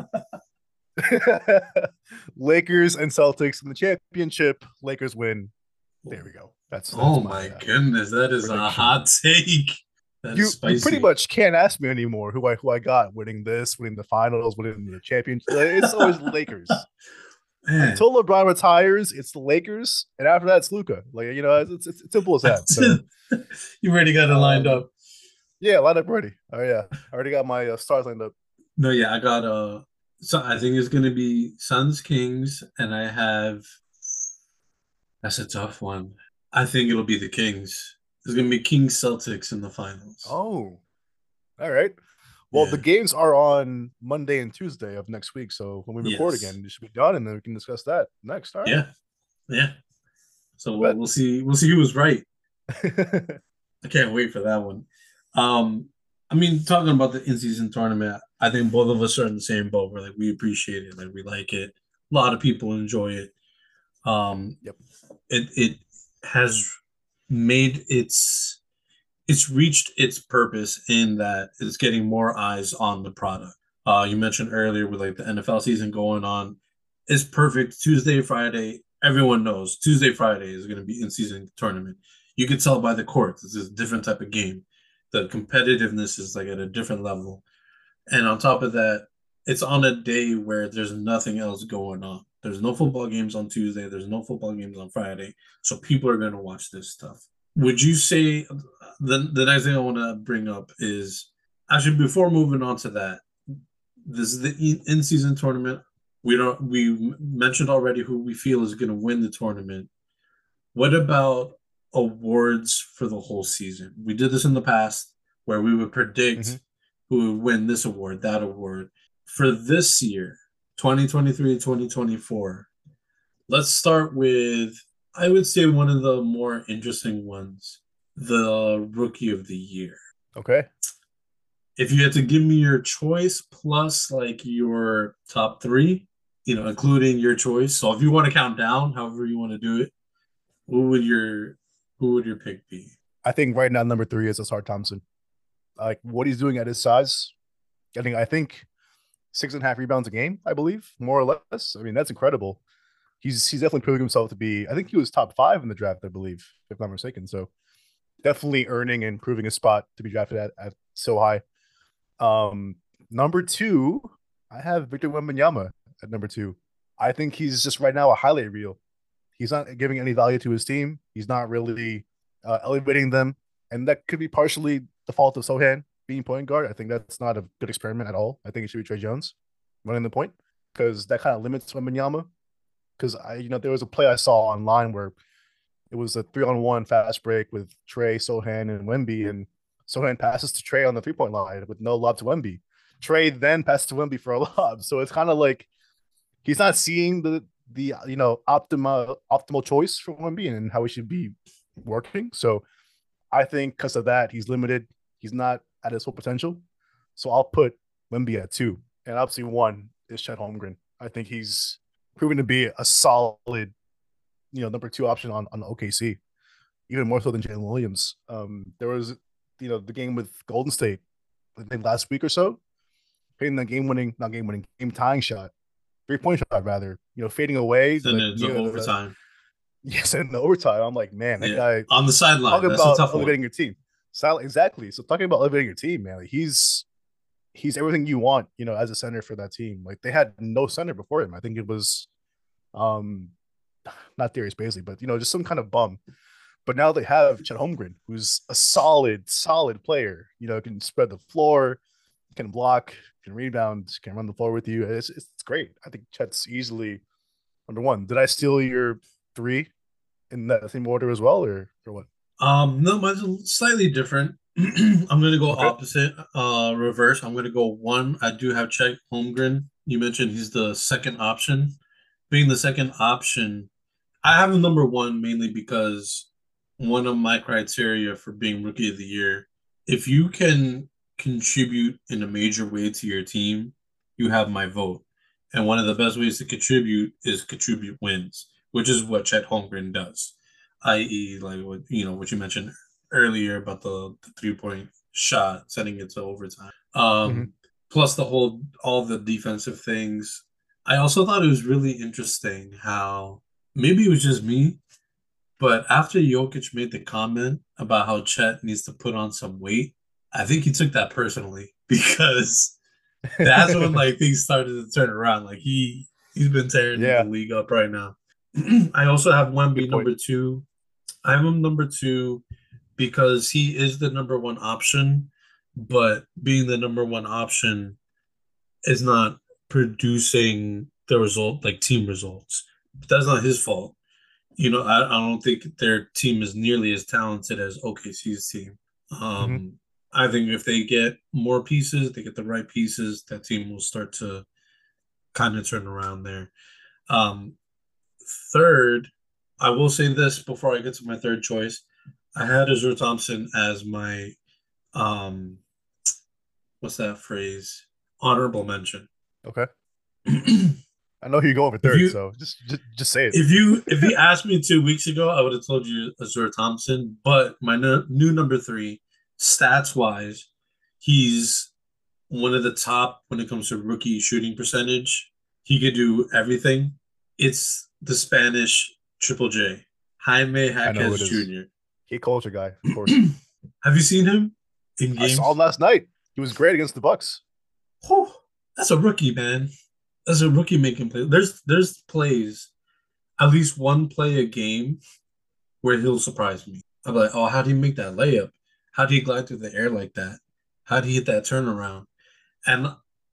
Lakers and Celtics in the championship. Lakers win. There we go. That's
Oh
my
my goodness, that is a
prediction.
hot take. That is
You pretty
spicy.
much can't ask me anymore who I got winning this, winning the finals, winning the championship. It's always Lakers.
Man.
Until LeBron retires, it's the Lakers, and after that, it's Luca. Like it's simple as that. So,
You already got it lined
um,
up.
yeah, line up ready. Oh yeah, I already got my stars lined up.
No, yeah, I got so I think it's gonna be Suns Kings, and I have that's a tough one. I think it'll be the Kings. It's gonna be Kings Celtics in the finals.
Oh, all right. Well, the
Yeah.
games are on Monday and Tuesday of next week. So when we record
Yes.
again, it should be done, and then we can discuss that next. All right.
Yeah. Yeah. So we'll,
Bet.
we'll see. We'll see who was right. I can't wait for that one. Um, I mean, talking about the in-season tournament, I think both of us are in the same boat. Where like we appreciate it, like we like it. A lot of people enjoy it. Um,
Yep.
it has made it's reached its purpose in that it's getting more eyes on the product. You mentioned earlier with like the NFL season going on, it's perfect. Tuesday, Friday, everyone knows Tuesday, Friday is going to be in season tournament. You can tell by the courts. It's a different type of game. The competitiveness is like at a different level. And on top of that, it's on a day where there's nothing else going on. There's no football games on Tuesday. There's no football games on Friday. So people are going to watch this stuff. Would you say the next thing I want to bring up is actually before moving on to that, this is the in season tournament. We mentioned already who we feel is going to win the tournament. What about awards for the whole season? We did this in the past where we would
Mm-hmm.
predict who would win this award, that award. For this year, 2023, 2024, let's start with, I would say, one of the more interesting ones, the Rookie of the Year.
Okay.
If you had to give me your choice plus like your top three, including your choice. So if you want to count down, however you want to do it, who would your who would your pick be?
I think right now number 3 is Asar Thompson. Like what he's doing at his size. I think 6.5 rebounds a game, I believe, more or less. I mean, that's incredible. He's definitely proving himself to be. I think he was top 5 in the draft, I believe, if I'm not mistaken. So definitely earning and proving a spot to be drafted at so high. Um, Number 2, I have Victor Wembanyama at number 2. I think he's just right now a highlight reel. He's not giving any value to his team. He's not really elevating them, and that could be partially the fault of Sohan being point guard. I think that's not a good experiment at all. I think it should be Trey Jones running the point because that kind of limits Wembanyama. Because there was a play I saw online where it was a 3-on-1 fast break with Trey, Sohan, and Wemby, and Sohan passes to Trey on the 3-point line with no lob to Wemby. Trey then passes to Wemby for a lob, so it's kind of like he's not seeing the optimal choice for Wemby and how he should be working. So I think because of that, he's limited. He's not at his full potential. So I'll put Wemby at 2, and obviously 1 is Chet Holmgren. I think he's proven to be a solid, number 2 option on OKC, even more so than Jalen Williams. There was, the game with Golden State, I think last week or so, hitting the game tying shot, 3-point shot rather, fading away
Then
like
it's
near the
overtime.
yes, in the overtime. I'm like, man, that
Yeah,
guy
on the sideline.
talking
That's a
about
tough one.
elevating your team. Silent, exactly. So talking about elevating your team, man, like he's everything you want, as a center for that team. Like they had no center before him. I think it was um not Darius Baisley, but just some kind of bum. But now they have Chet Holmgren, who's a solid player. Can spread the floor, can block, can rebound, can run the floor with you. It's great. I think Chet's easily number 1. Did I steal your 3 in that same order as well, or what?
No, mine's slightly different. I'm gonna go
Okay.
opposite, reverse. I'm gonna go 1. I do have Chet Holmgren. You mentioned he's the second option. Being the second option, I have him number 1 mainly because one of my criteria for being rookie of the year, if you can contribute in a major way to your team, you have my vote. And one of the best ways to contribute is contribute wins, which is what Chet Holmgren does, i.e., like what you mentioned earlier about the 3-point shot, sending it to overtime.
Mm-hmm.
Plus all the defensive things. I also thought it was really interesting how maybe it was just me, but after Jokic made the comment about how Chet needs to put on some weight, I think he took that personally because that's when like things started to turn around. Like He's been tearing the
Yeah,
league up right now. I also have
good
Wemby
point.
number two. I have him number two because he is the number one option, but being the number one option is not producing the result like team results. But that's not his fault. I don't think their team is nearly as talented as OKC's team.
Hmm.
Um, I think if they get more pieces, they get the right pieces, that team will start to kind of turn around there. Um, Third, I will say this before I get to my third choice. I had Azure Thompson as my um what's that phrase? Honorable mention.
Okay.
if
I know you go over third,
you
so just say it.
if you asked me 2 weeks ago, I would have told you Azure Thompson. But my new number three, stats wise, he's one of the top when it comes to rookie shooting percentage. He could do everything. It's the Spanish Triple J, Jaime
I know who it
Jaquez
is.
Jr.
Kate Culture guy, of course.
Have you seen him in
I saw him
games?
last night. He was great against the Bucks.
Whew, that's a rookie, man. That's a rookie making play. There's plays, at least one play a game where he'll surprise me. I'm like, oh, how did he make that layup? How did he glide through the air like that? How did he hit that turnaround? And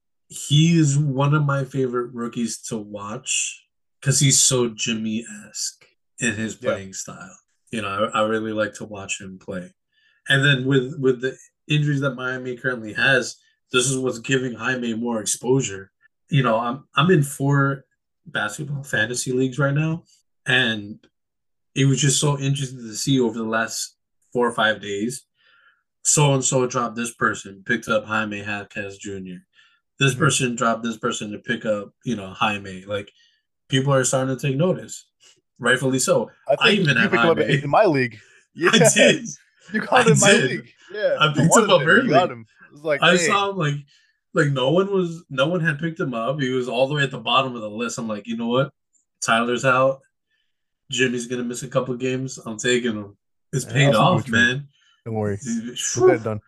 he's one of my favorite rookies to watch because he's so Jimmy-esque in his
Yeah.
playing style. I really like to watch him play. And then with the injuries that Miami currently has, this is what's giving Jaime more exposure. I'm in four basketball fantasy leagues right now, and it was just so interesting to see over the last 4 or 5 days. So and so dropped this person, picked up Jaime Jaquez Jr. This
Hmm.
person dropped this person to pick up, Jaime. Like people are starting to take notice, rightfully so.
I
I
think
even
you
have
picked him up
Jaime.
in my league.
I did.
Yes. You got
I
him in my
did.
league. Yeah.
I
I
picked him
wanted
up
him. You got
early.
him. It was like,
I
dang.
saw him like no one had picked him up. He was all the way at the bottom of the list. I'm like, you know what? Tyler's out. Jimmy's gonna miss a couple games. I'm taking him. It's paid
I'll send you a
off,
trade.
man.
Don't worry. We'll get it done.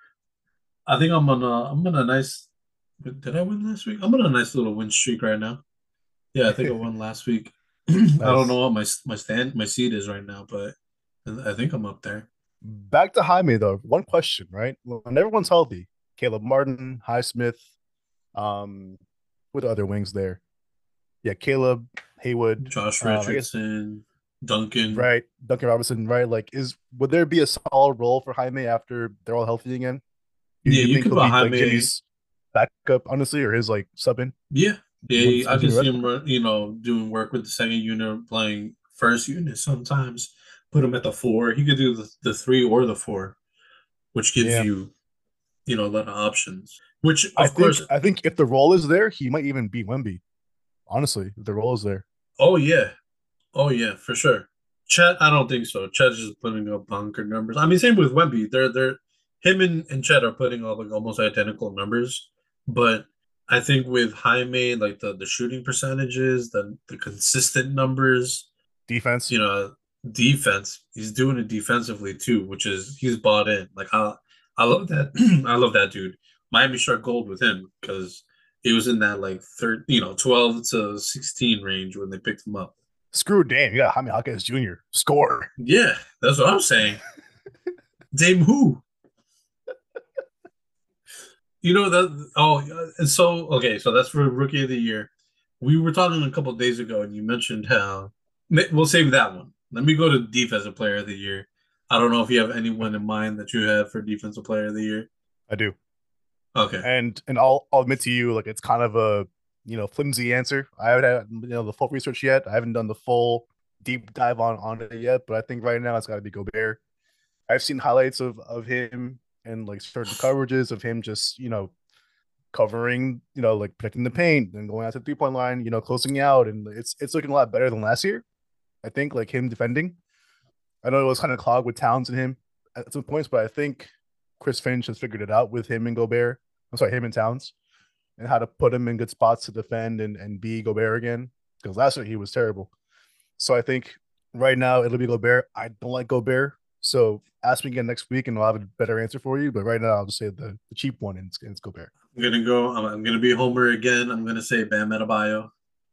I think I'm on a nice. Did I win last week? I'm on a nice little win streak right now. Yeah, I think I won last week. I don't know
Nice.
what my seed is right now, but I think I'm up there.
Back to Jaime though. One question, right? When everyone's healthy, Caleb Martin, Highsmith, with other wings there. Yeah, Caleb, Haywood,
Josh
I guess
Richardson, Duncan.
right, Duncan Robinson, right? Like, would there be a solid role for Jaime after they're all healthy again?
Yeah,
You
you
think
could
he'll
put
be like
Jaime.
Jimmy's backup, honestly, or his like sub in
Yeah,
once
yeah, I
once
can
Jimmy
see
rests?
him,
Okay.
doing work with the second unit, playing first unit sometimes. Put him at the four. He could do the three or the four, which gives
Yeah.
you, a lot of options. Which,
I
of
think
course,
I think if the role is there, he might even beat Wemby. Honestly, if the role is there.
oh yeah, oh yeah, for sure. Chet, I don't think so. Chet's just putting up bunker numbers. I mean, same with Wemby. They're him and Chet are putting up like almost identical numbers, but I think with Jaime, like the shooting percentages, the consistent numbers,
Defense.
you know, defense, he's doing it defensively too, which is he's bought in. Like I love that. I love that dude. Miami struck gold with him because he was in that like 12 to 16 range when they picked him up.
Screw Dame. You got Jaime Jaquez Jr. Score.
Yeah, that's what I'm saying. Dame who? You know that? Oh, and so okay, so that's for rookie of the year. We were talking a couple of days ago, and you mentioned how we'll save that one. Let me go to defensive player of the year. I don't know if you have anyone in mind that you have for defensive player of the year.
I do.
Okay.
And I'll admit to you, like it's kind of a flimsy answer. I haven't had the full research yet. I haven't done the full deep dive on it yet, but I think right now it's got to be Gobert. I've seen highlights of him and like certain coverages of him just covering, like protecting the paint and going out to the 3 point line, closing out, and it's looking a lot better than last year. I think like him defending. I know it was kind of clogged with Towns and him at some points, but I think Chris Finch has figured it out with him and Gobert. I'm sorry, him and Towns, and how to put him in good spots to defend and be Gobert again. Because last year he was terrible. So I think right now it'll be Gobert. I don't like Gobert. So ask me again next week and I'll have a better answer for you. But right now I'll just say the cheap one and it's Gobert.
I'm gonna go. I'm gonna be Homer again. I'm gonna say Bam Adebayo.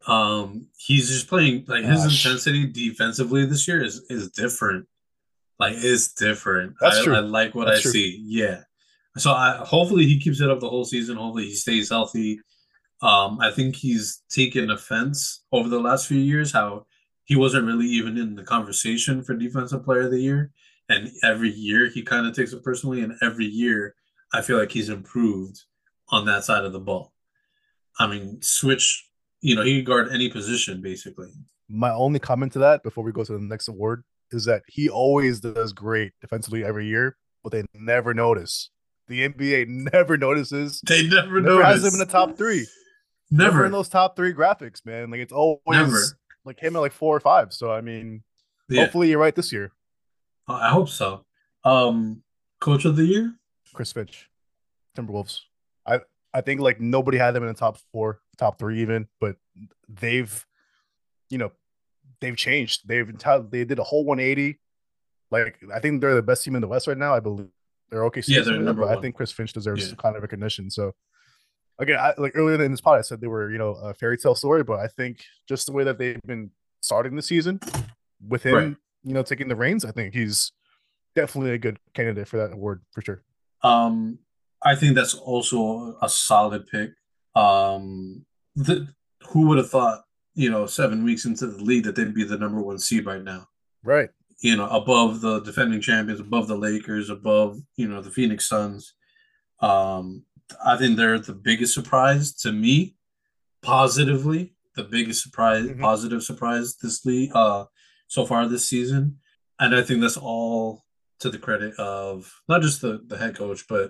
He's just playing like his
Gosh,
intensity defensively this year is different. Like it's different.
that's
I
true.
like what
That's
I
true.
see. Yeah. So I hopefully he keeps it up the whole season. Hopefully he stays healthy. I think he's taken offense over the last few years how he wasn't really even in the conversation for defensive player of the year. And every year he kind of takes it personally, and every year I feel like he's improved on that side of the ball. I mean, switch, he can guard any position basically.
My only comment to that before we go to the next award is that he always does great defensively every year, but they never notice. The NBA never notices,
They never
never has him in the
notice.
top three, never in
Never.
those top three graphics, man. Like it's always
Never.
like him at like 4 or 5. So I mean,
Yeah.
hopefully you're right this year,
I hope so. Coach of the year?
Chris Finch, Timberwolves. I I think like nobody had them in the top 4, top 3 even, but they've you know they've changed. They did a whole 180. Like I think they're the best team in the West right now. I believe they're OKC
Yeah,
or
they're
something like that.
number
But I
one.
think Chris Finch deserves
Yeah.
some kind of recognition. So again, like earlier in this pod, I said they were a fairy tale story, but I think just the way that they've been starting the season with
Right.
him, taking the reins, I think he's definitely a good candidate for that award for sure.
Um, I think that's also a solid pick. Um, the, who would have thought, 7 weeks into the league that they'd be the number one seed right now?
Right.
Above the defending champions, above the Lakers, above, the Phoenix Suns. Um, I think they're the biggest surprise to me, positively, the biggest surprise,
Mm-hmm.
positive surprise this league, so far this season. And I think that's all to the credit of not just the head coach, but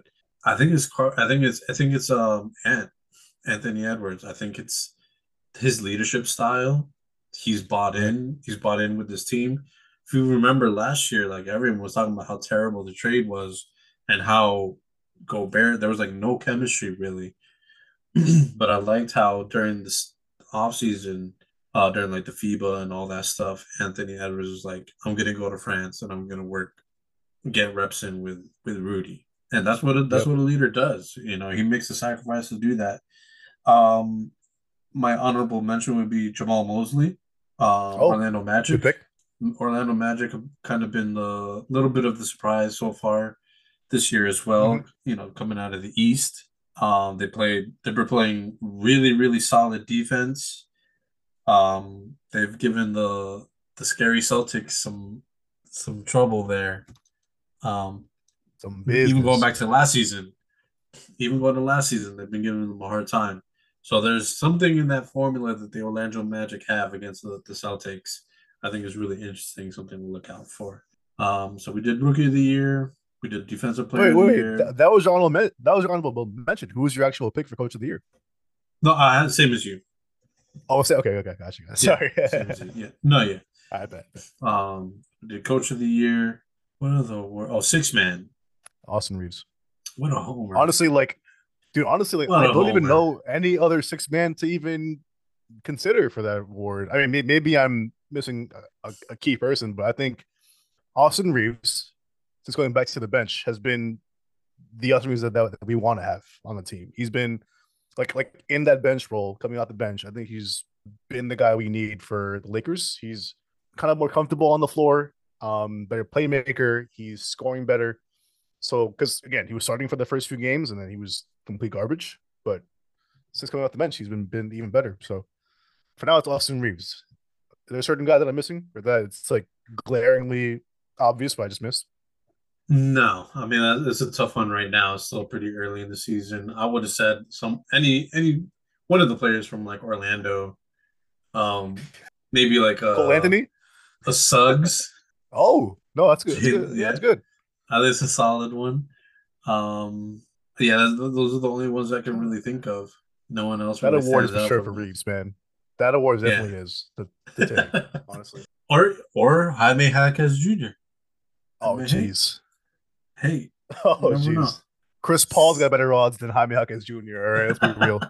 Anthony Edwards. I think it's his leadership style. He's bought
Right.
in. He's bought in with this team. If you remember last year, like everyone was talking about how terrible the trade was and how Gobert, there was like no chemistry really. But I liked how during this off season, during like the FIBA and all that stuff, Anthony Edwards was like, "I'm gonna go to France and I'm gonna get reps in with Rudy," and that's
Yep.
what a leader does. He makes the sacrifice to do that. Um, my honorable mention would be Jamal Mosley,
Oh,
Orlando
good
Magic.
pick.
Orlando Magic have kind of been the little bit of the surprise so far this year as
Mm-hmm.
well. Coming out of the East, they were playing really really solid defense. They've given the scary Celtics some trouble there. Um,
Some
even going
business.
back to last season, even going to last season, they've been giving them a hard time. So there's something in that formula that the Orlando Magic have against the Celtics. I think is really interesting, something to look out for. So we did Rookie of the Year, we did Defensive Player
Wait,
of the
wait, wait.
Year.
That was your honorable mention. Who was your actual pick for Coach of the Year?
No, I had same as you.
Oh, say okay, okay, gotcha.
Yeah,
Sorry.
same as you. Yeah, no, yeah.
I bet.
We did Coach of the Year. What are the Oh, six man.
Austin Reeves.
What a homer!
Honestly, like, dude, honestly, like,
What
I
a
don't even
homer!
know any other six man to even consider for that award. I mean, maybe I'm missing a key person, but I think Austin Reeves, since going back to the bench, has been the Austin Reeves that we want to have on the team. He's been like in that bench role, coming off the bench. I think he's been the guy we need for the Lakers. He's kind of more comfortable on the floor, better playmaker. He's scoring better. So, because again, he was starting for the first few games and then he was complete garbage. But since coming off the bench, he's been even better. So for now, it's Austin Reeves. Is there a certain guy that I'm missing or that it's like glaringly obvious, but I just missed?
No, I mean it's a tough one right now. It's still pretty early in the season. I would have said any one of the players from like Orlando, um, maybe like
Cole Anthony?
a Suggs.
Oh, no, that's good. That's good. Yeah,
Yeah,
that's good.
that's a solid one. Um, yeah, those are the only ones I can really think of. No one else
That
really
award is
stands
for
out
sure
for
for
me.
Reeves, man. That award
Yeah.
definitely is the take, honestly.
Or Jaime Jaquez Jr. I
Oh,
mean, hey,
jeez.
hey, you
Oh,
never know.
jeez. Chris Paul's got better odds than Jaime Jaquez Jr. All right, let's be real.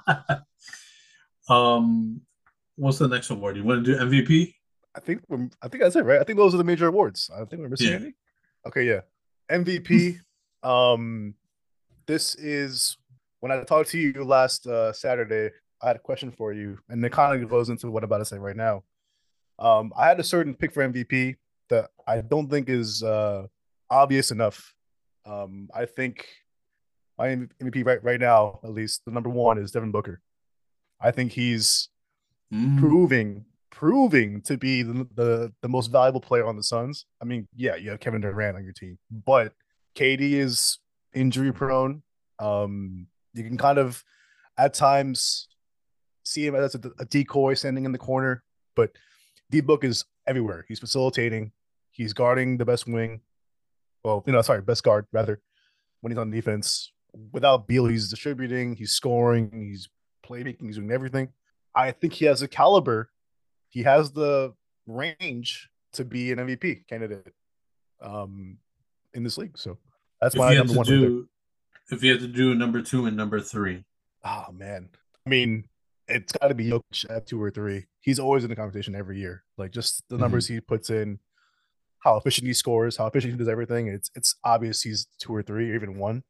um, what's the next award? You want to do MVP?
I think that's it, right? I think those are the major awards. I don't think we're missing
Yeah.
any. Okay, yeah. MVP. Um, this is when I talked to you last Saturday. I had a question for you, and it kind of goes into what I'm about to say right now. I had a certain pick for MVP that I don't think is obvious enough. I think my MVP right now, at least the number one, is Devin Booker. I think he's
Mm,
proving to be the most valuable player on the Suns. I mean, yeah, you have Kevin Durant on your team, but KD is injury prone. You can kind of at times see him as a decoy standing in the corner, but D Book is everywhere. He's facilitating. He's guarding the best wing. Well, sorry, best guard rather when he's on defense. Without Beal, he's distributing, he's scoring, he's playmaking, he's doing everything. I think he has a caliber. He has the range to be an MVP candidate um, in this league. So that's
if
my
you had
number
to
one right there.
do, if you had to do number two and number three,
Oh man, I mean, it's got to be Jokic at 2 or 3. He's always in the conversation every year. Like just the numbers
mhm.
he puts in, how efficient he scores, how efficient he does everything. It's obvious he's 2 or 3 or even one.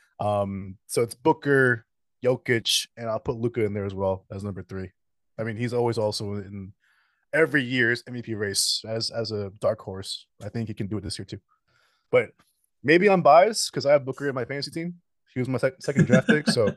So it's Booker, Jokic, and I'll put Luka in there as well as number 3. I mean, he's always also in every year's MVP race as a dark horse. I think he can do it this year too. But maybe I'm biased because I have Booker in my fantasy team. He was my second draft pick, so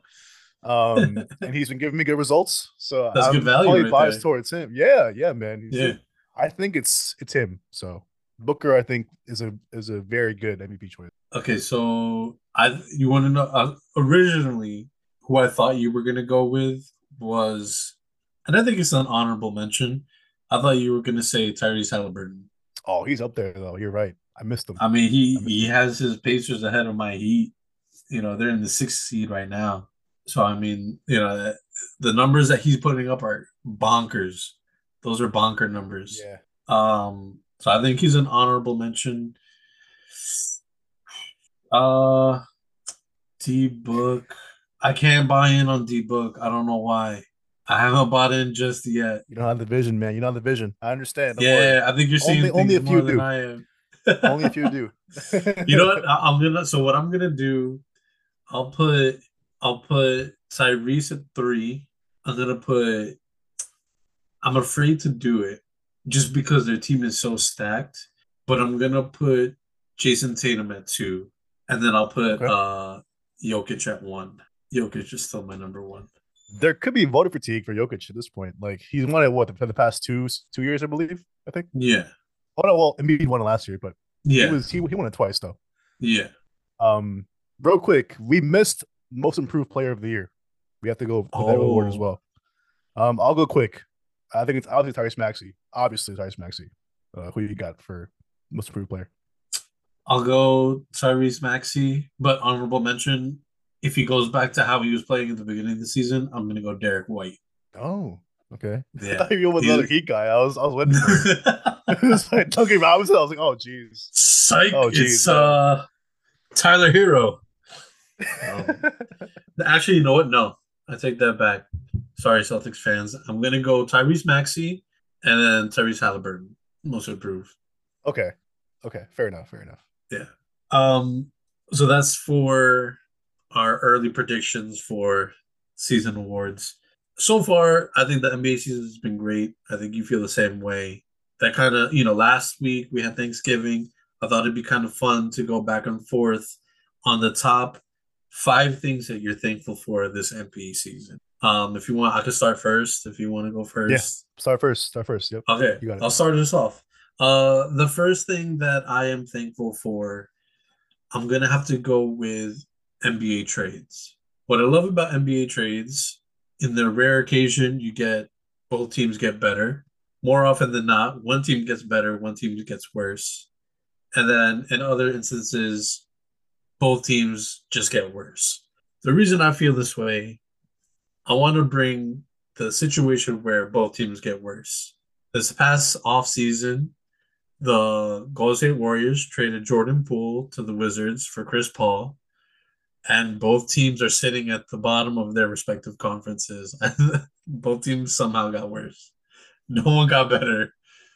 and he's been giving me good results. So
That's good
I'm
value
probably
right
biased
there.
towards him. Yeah, yeah, man.
Yeah.
I think it's him. So Booker, I think, is a very good MVP choice.
Okay, so I you want to know originally who I thought you were gonna go with was, and I think it's an honorable mention. I thought you were gonna say Tyrese Halliburton.
Oh, he's up there though. You're right. I missed him.
I mean,
I missed
he
him.
has his Pacers ahead of my Heat. They're in the sixth seed right now. So I mean, the numbers that he's putting up are bonkers. Those are bonker numbers.
Yeah.
So I think he's an honorable mention. Uh, D Book. I can't buy in on D Book. I don't know why. I haven't bought in just yet.
You don't have the vision, man. You don't have the vision. I understand. Don't worry.
Yeah, I think you're
Only
seeing
only
things
a few
more than
do.
I am.
Only a few do.
You know what? I'm gonna. So what I'm gonna do? I'll put I'll put Tyrese at 3. I'm gonna put. I'm afraid to do it just because their team is so stacked. But I'm gonna put Jason Tatum at 2, and then I'll put
Okay.
Jokic at 1. Jokic is still my number one.
There could be voter fatigue for Jokic at this point. Like he's won it for the past 2 years, I believe. I think.
Yeah,
Oh no, well, Embiid won it last year, but
yeah,
he won it twice though.
yeah.
Um, real quick, we missed most improved player of the year. We have to go with that award as
Oh,
well. I'll go quick. I think it's obviously Tyrese Maxey. Obviously Tyrese Maxey. Who you got for most improved player?
I'll go Tyrese Maxey, but honorable mention. If he goes back to how he was playing at the beginning of the season, I'm gonna go Derek White.
Oh, okay. I
Yeah,
thought you were with another
he.
Heat guy. I was waiting for it. It was like Duncan Robinson. I was like, oh geez.
Psych!
Oh geez,
It's
no.
Tyler Hero. Um, Actually, you know what? No, I take that back. Sorry, Celtics fans. I'm gonna go Tyrese Maxey and then Tyrese Halliburton, most improved.
Okay. Okay. Fair enough. Fair enough.
Yeah. Um. So that's for our early predictions for season awards. So far, I think the NBA season has been great. I think you feel the same way. That kind of, last week we had Thanksgiving. I thought it'd be kind of fun to go back and forth on the top 5 things that you're thankful for this NBA season. If you want, I could start first. If you want to go
Yeah.
first,
Start first. Start first. Yep.
okay,
You got it.
I'll start this off. The first thing that I am thankful for, I'm gonna have to go with NBA trades. What I love about NBA trades, in the rare occasion you get both teams get better. More often than not, one team gets better, one team gets worse. And then in other instances, both teams just get worse. The reason I feel this way, I want to bring the situation where both teams get worse. This past offseason, the Golden State Warriors traded Jordan Poole to the Wizards for Chris Paul, and both teams are sitting at the bottom of their respective conferences. Both teams somehow got worse. No one got better.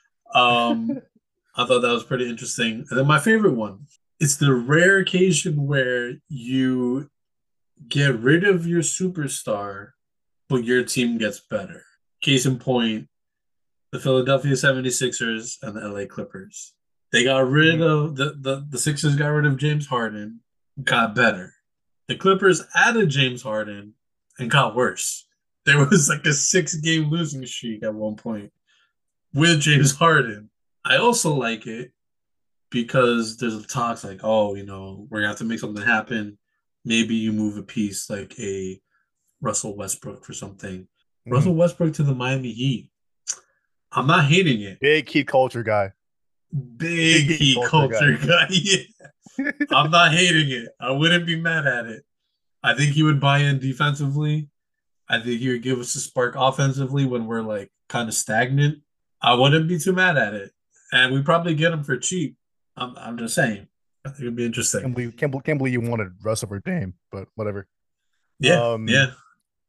Um, I thought that was pretty interesting. And then my favorite one, it's the rare occasion where you get rid of your superstar, but your team gets better. Case in point, the Philadelphia 76ers and the LA Clippers. They got rid
Mhm.
of the Sixers got rid of James Harden, got better. The Clippers added James Harden and got worse. There was like a 6 game losing streak at one point with James Harden. I also like it because there's talks like, oh, we're gonna have to make something happen. Maybe you move a piece like a Russell Westbrook for something.
Mhm.
Russell Westbrook to the Miami Heat. I'm not hating it.
Big Heat culture guy. Big
Big
Heat
Heat
culture guy.
culture guy. Yeah. I'm not hating it. I wouldn't be mad at it. I think he would buy in defensively. I think he would give us a spark offensively when we're like kind of stagnant. I wouldn't be too mad at it. And we probably get him for cheap. I'm just saying. I think it'd be interesting.
Can't believe you wanted Russ over Dame, but whatever.
Yeah,
Um,
yeah.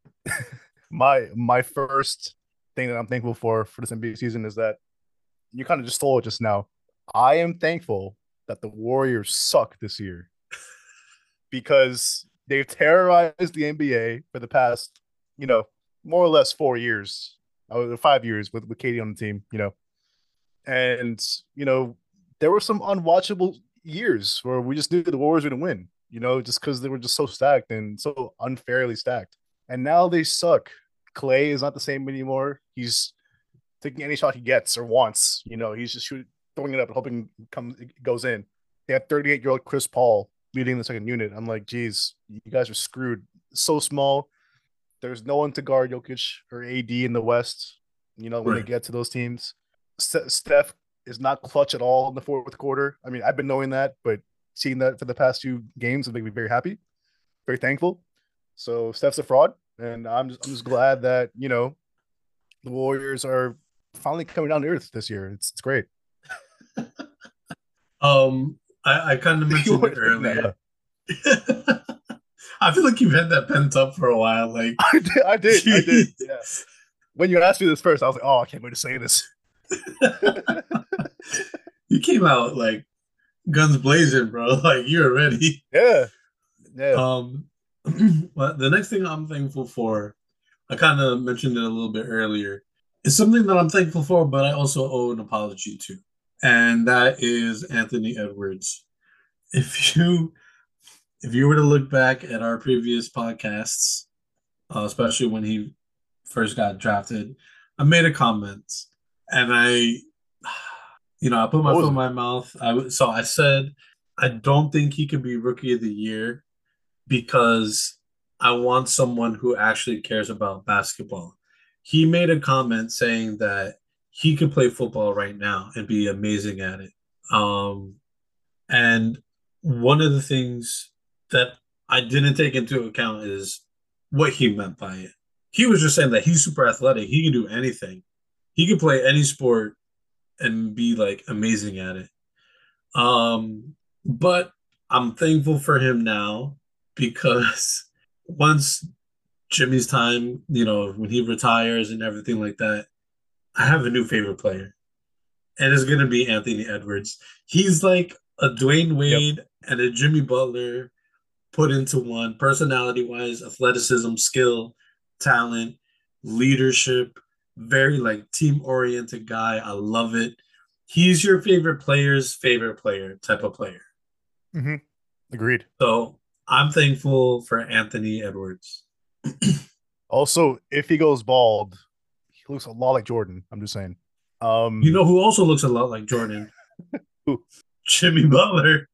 my first thing that I'm thankful for this NBA season is that you kind of just stole it just now. I am thankful that the Warriors suck this year because they've terrorized the NBA for the past, you know, more or less 4 years, 5 years with KD on the team, and there were some unwatchable years where we just knew the Warriors were going to win, just because they were just so stacked and so unfairly stacked. And now they suck. Clay is not the same anymore. He's taking any shot he gets or wants. He's just throwing it up and hoping it goes in. They have 38-year-old Chris Paul leading the second unit. I'm like, geez, you guys are screwed. So small. There's no one to guard Jokic or AD in the West. When they
Right.
get to those teams, Steph is not clutch at all in the fourth quarter. I mean, I've been knowing that, but seeing that for the past few games has made me very happy, very thankful. So Steph's a fraud, and I'm just glad that the Warriors are finally coming down to earth this year. It's great.
I kind of
You
mentioned it
were thinking that,
earlier. I feel like you've had that pent up for a while. Like
I did. Yeah. When you asked me this first, I was like, oh, I can't wait to say this.
you came out like guns blazing, bro. Like you're ready.
Yeah, yeah.
Um, but the next thing I'm thankful for, I kind of mentioned it a little bit earlier. It's something that I'm thankful for, but I also owe an apology to, and that is Anthony Edwards. If you if you were to look back at our previous podcasts, especially when he first got drafted, I made a comment, and I put my
What
foot
was
in
it?
my mouth. So I said I don't think he could be rookie of the year because I want someone who actually cares about basketball. He made a comment saying that he could play football right now and be amazing at it. Um, and one of the things that I didn't take into account is what he meant by it. He was just saying that he's super athletic. He can do anything. He can play any sport and be like amazing at it. But I'm thankful for him now because once Jimmy's time, when he retires and everything like that, I have a new favorite player, and it's gonna be Anthony Edwards. He's like a Dwayne
Yep.
Wade and a Jimmy Butler put into one, personality wise, athleticism, skill, talent, leadership, very like team oriented guy. I love it. He's your favorite player's favorite player type of player.
Mm-hmm. Agreed.
So I'm thankful for Anthony Edwards.
Also, if he goes bald, he looks a lot like Jordan. I'm just saying.
You
Um,
know who also looks a lot like Jordan? Jimmy Butler.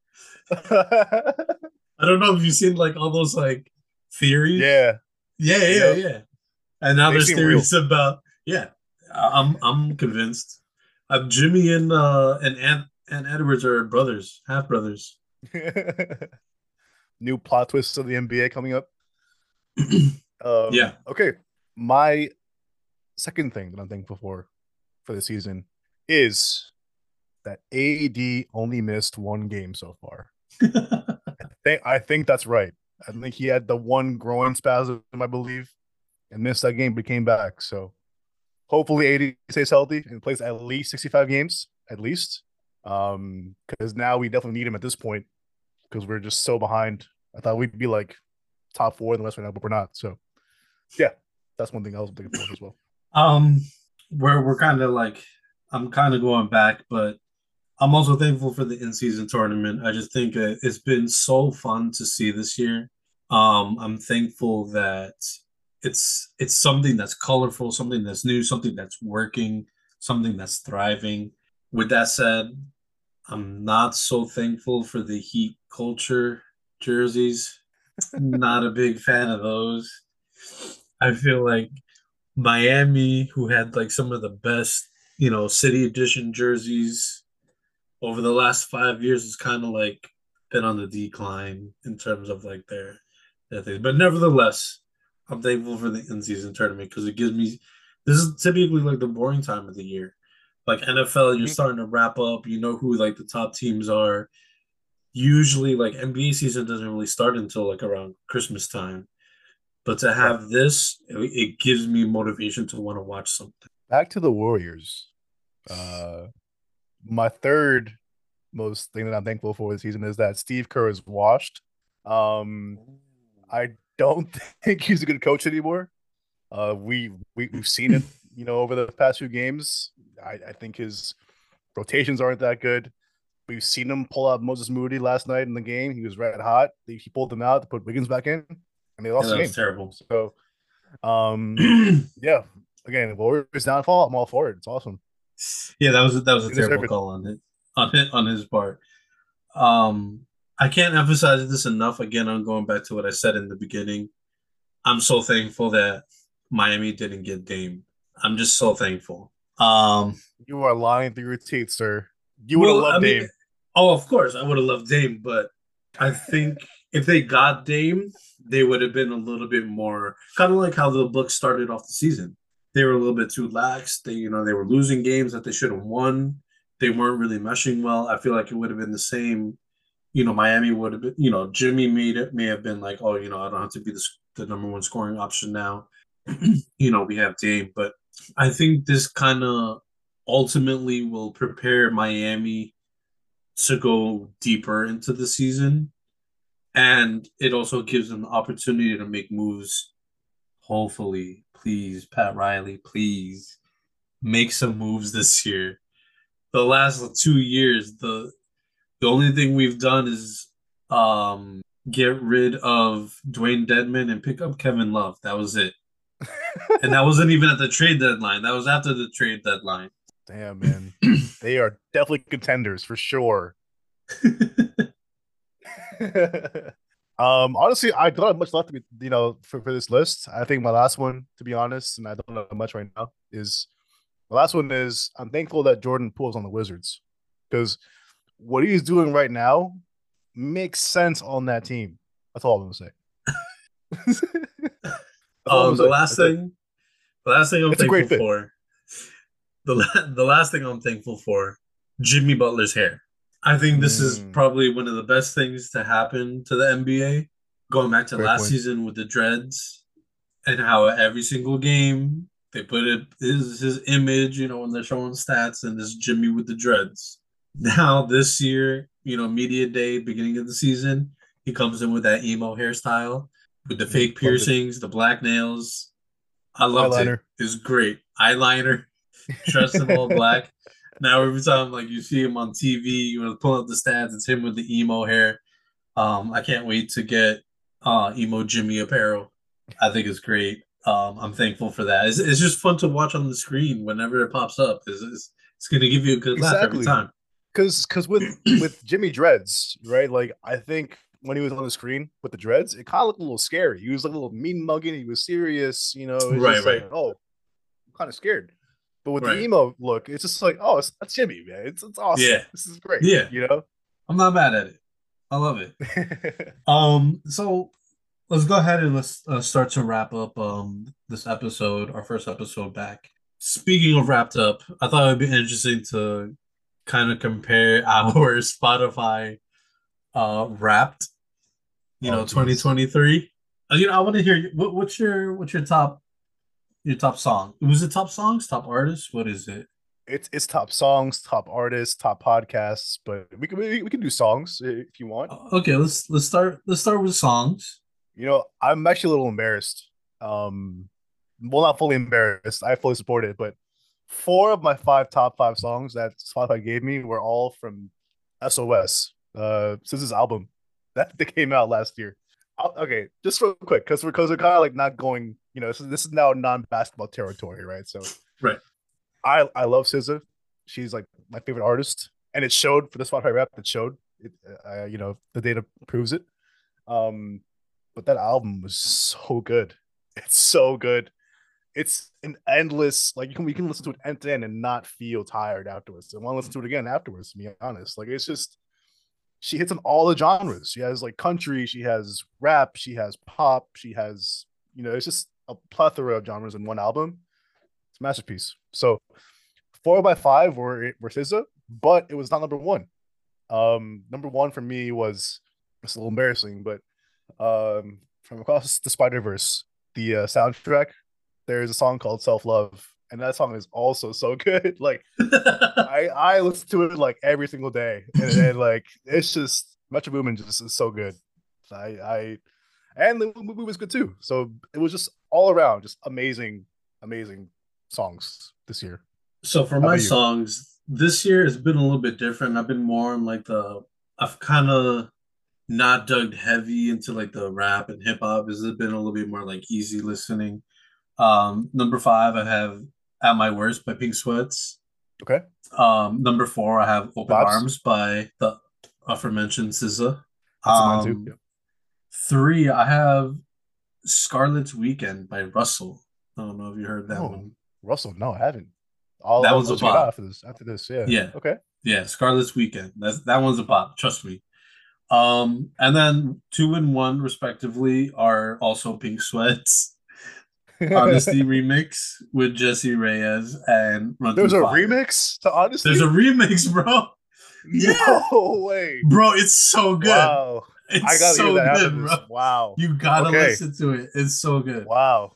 I don't know if you've seen like all those like theories.
yeah.
Yeah, yeah,
Yep.
yeah. And now
They
there's
seem real.
theories about yeah. I'm convinced. Jimmy and Edwards are brothers, half brothers.
New plot twists of the NBA coming up.
Yeah.
Okay. My second thing that I'm thankful for the season is that AD only missed one game so far. I think that's right. I think he had the one groin spasm, I believe, and missed that game, but came back. So hopefully AD stays healthy and plays at least 65 games, at least. Because now we definitely need him at this point because we're just so behind. I thought we'd be like top four in the West right now, but we're not. So yeah. That's one thing I was looking forward to as well.
Um, we're kind of like I'm kind of going back, but I'm also thankful for the in-season tournament. I just think it's been so fun to see this year. I'm thankful that it's something that's colorful, something that's new, something that's working, something that's thriving. With that said, I'm not so thankful for the Heat culture jerseys. Not a big fan of those. I feel like Miami, who had like some of the best, city edition jerseys over the last 5 years, is kind of like been on the decline in terms of like their thing. But nevertheless, I'm thankful for the in-season tournament because it gives me this is typically like the boring time of the year. Like NFL, you're
Mhm.
starting to wrap up. You know who like the top teams are. Usually, like NBA season doesn't really start until like around Christmas time. But to
Right.
have this, it gives me motivation to want to watch something.
Back to the Warriors. Uh, my third most thing that I'm thankful for this season is that Steve Kerr is washed. Um, I don't think he's a good coach anymore. We've seen it, over the past few games. I think his rotations aren't that good. We've seen him pull out Moses Moody last night in the game. He was red hot. He pulled him out to put Wiggins back in, and they
Yeah,
lost the
that was
game.
terrible.
So,
Yeah,
yeah, again, Warriors downfall. I'm all for it. It's awesome.
that was a
They deserve
terrible
it.
call on his part. Um, I can't emphasize this enough. Again, I'm going back to what I said in the beginning. I'm so thankful that Miami didn't get Dame. I'm just so thankful.
You are lying through your teeth, sir. You would have
Well, I
loved
mean,
Dame.
oh, of course, I would have loved Dame, but I think if they got Dame, they would have been a little bit more kind of like how the Bucks started off the season. They were a little bit too lax. They were losing games that they should have won. They weren't really meshing well. I feel like it would have been the same. Miami would have been. Jimmy may have been like, oh, I don't have to be the number one scoring option now. We have Dame, but I think this kind of ultimately will prepare Miami to go deeper into the season. And it also gives them the opportunity to make moves. Hopefully, please, Pat Riley, please make some moves this year. The last 2 years, the only thing we've done is get rid of Dwayne Dedman and pick up Kevin Love. That was it. And that wasn't even at the trade deadline. That was after the trade deadline.
Damn, man. They are definitely contenders for sure. Honestly, I don't have much left to be, for this list. I think my last one, to be honest, and I don't know much right now, is the last one is I'm thankful that Jordan Poole's on the Wizards because what he's doing right now makes sense on that team. That's all I'm gonna say. That's all I'm
the
gonna say.
last
That's it.
thing, the last thing I'm
It's a great
thankful
fit.
for, the last thing I'm thankful for, Jimmy Butler's hair. I think this is
Mm,
probably one of the best things to happen to the NBA. Going back to
fair
last
point.
season with the dreads and how every single game they put it his image, when they're showing stats and this Jimmy with the dreads. Now this year, media day, beginning of the season, he comes in with that emo hairstyle with the fake
Loved it.
piercings, the black nails. I loved it.
Eyeliner.
It's great. Eyeliner, dressed in all black. Now every time like you see him on TV, pull up the stats, it's him with the emo hair. I can't wait to get emo Jimmy apparel. I think it's great. I'm thankful for that. It's just fun to watch on the screen whenever it pops up. It's going to give you a good laugh every
Exactly.
time.
Because with Jimmy Dreads, right? Like I think when he was on the screen with the dreads, it kind of looked a little scary. He was like a little mean mugging. He was serious. It's
Right,
just like,
right,
oh, I'm kind of scared. But with the
right.
emo look, it's just like, oh, that's Jimmy, man. It's awesome.
Yeah,
This is great.
yeah. I'm not mad at it. I love it. So let's go ahead and let's start to wrap up this episode, our first episode back. Speaking of wrapped up, I thought it'd be interesting to kind of compare our Spotify wrapped,
Oh, geez.
2023. I want to hear what's your top song? Was it top songs, top artists? What is it?
It's top songs, top artists, top podcasts, but we can do songs if you want.
Okay, let's start with songs.
I'm actually a little embarrassed. Um, well, not fully embarrassed. I fully support it, but four of my five top five songs that Spotify gave me were all from SOS. SZA's album that came out last year. Okay, just real quick, because we're kind of like not going. This is now non-basketball territory, right? So
Right.
I love SZA. She's like my favorite artist, and it showed for the Spotify rap. It showed it. The data proves it. Um, but that album was so good. It's so good. It's an endless like you can listen to it end to end and not feel tired afterwards. I want to listen to it again afterwards. To be honest, like it's just she hits on all the genres. She has like country, she has rap, she has pop, she has it's just a plethora of genres in one album. It's a masterpiece. So 4 by 5 were SZA, but it was not number one. Number one for me was it's a little embarrassing, but from Across the Spider Verse, the soundtrack. There's a song called Self Love, and that song is also so good. Like I listen to it like every single day, and like it's just Metro Boomin just is so good. I and the movie was good too. So it was just all around just amazing songs this year.
So for
How
my
about you?
songs, this year has been a little bit different. I've been more on like I've kind of not dug heavy into like the rap and hip hop. Has been a little bit more like easy listening. Number five, I have At My Worst by Pink Sweats.
Okay,
Number four, I have Open
vibes.
Arms by the aforementioned SZA.
That's mine too.
Um,
Yeah.
three, I have Scarlet's Weekend by Russell. I don't know if you heard that
Oh,
one.
Russell, no, I haven't. I'll,
That
I'll,
one's
I'll
a
check it out
bop.
after this. After this, yeah.
Yeah,
Okay.
yeah, Scarlet's Weekend. That one's a bop. Trust me. And then two and one respectively are also Pink Sweats. Honesty remix with Jesse Reyes and Run Through
There's a
Fire.
remix to
There's a
Honesty.
remix, bro. Yeah,
No way.
bro, it's so good.
Wow.
It's
I gotta hear
so
that after
good, bro.
this. Wow.
You gotta
Okay.
listen to it. It's so good.
Wow.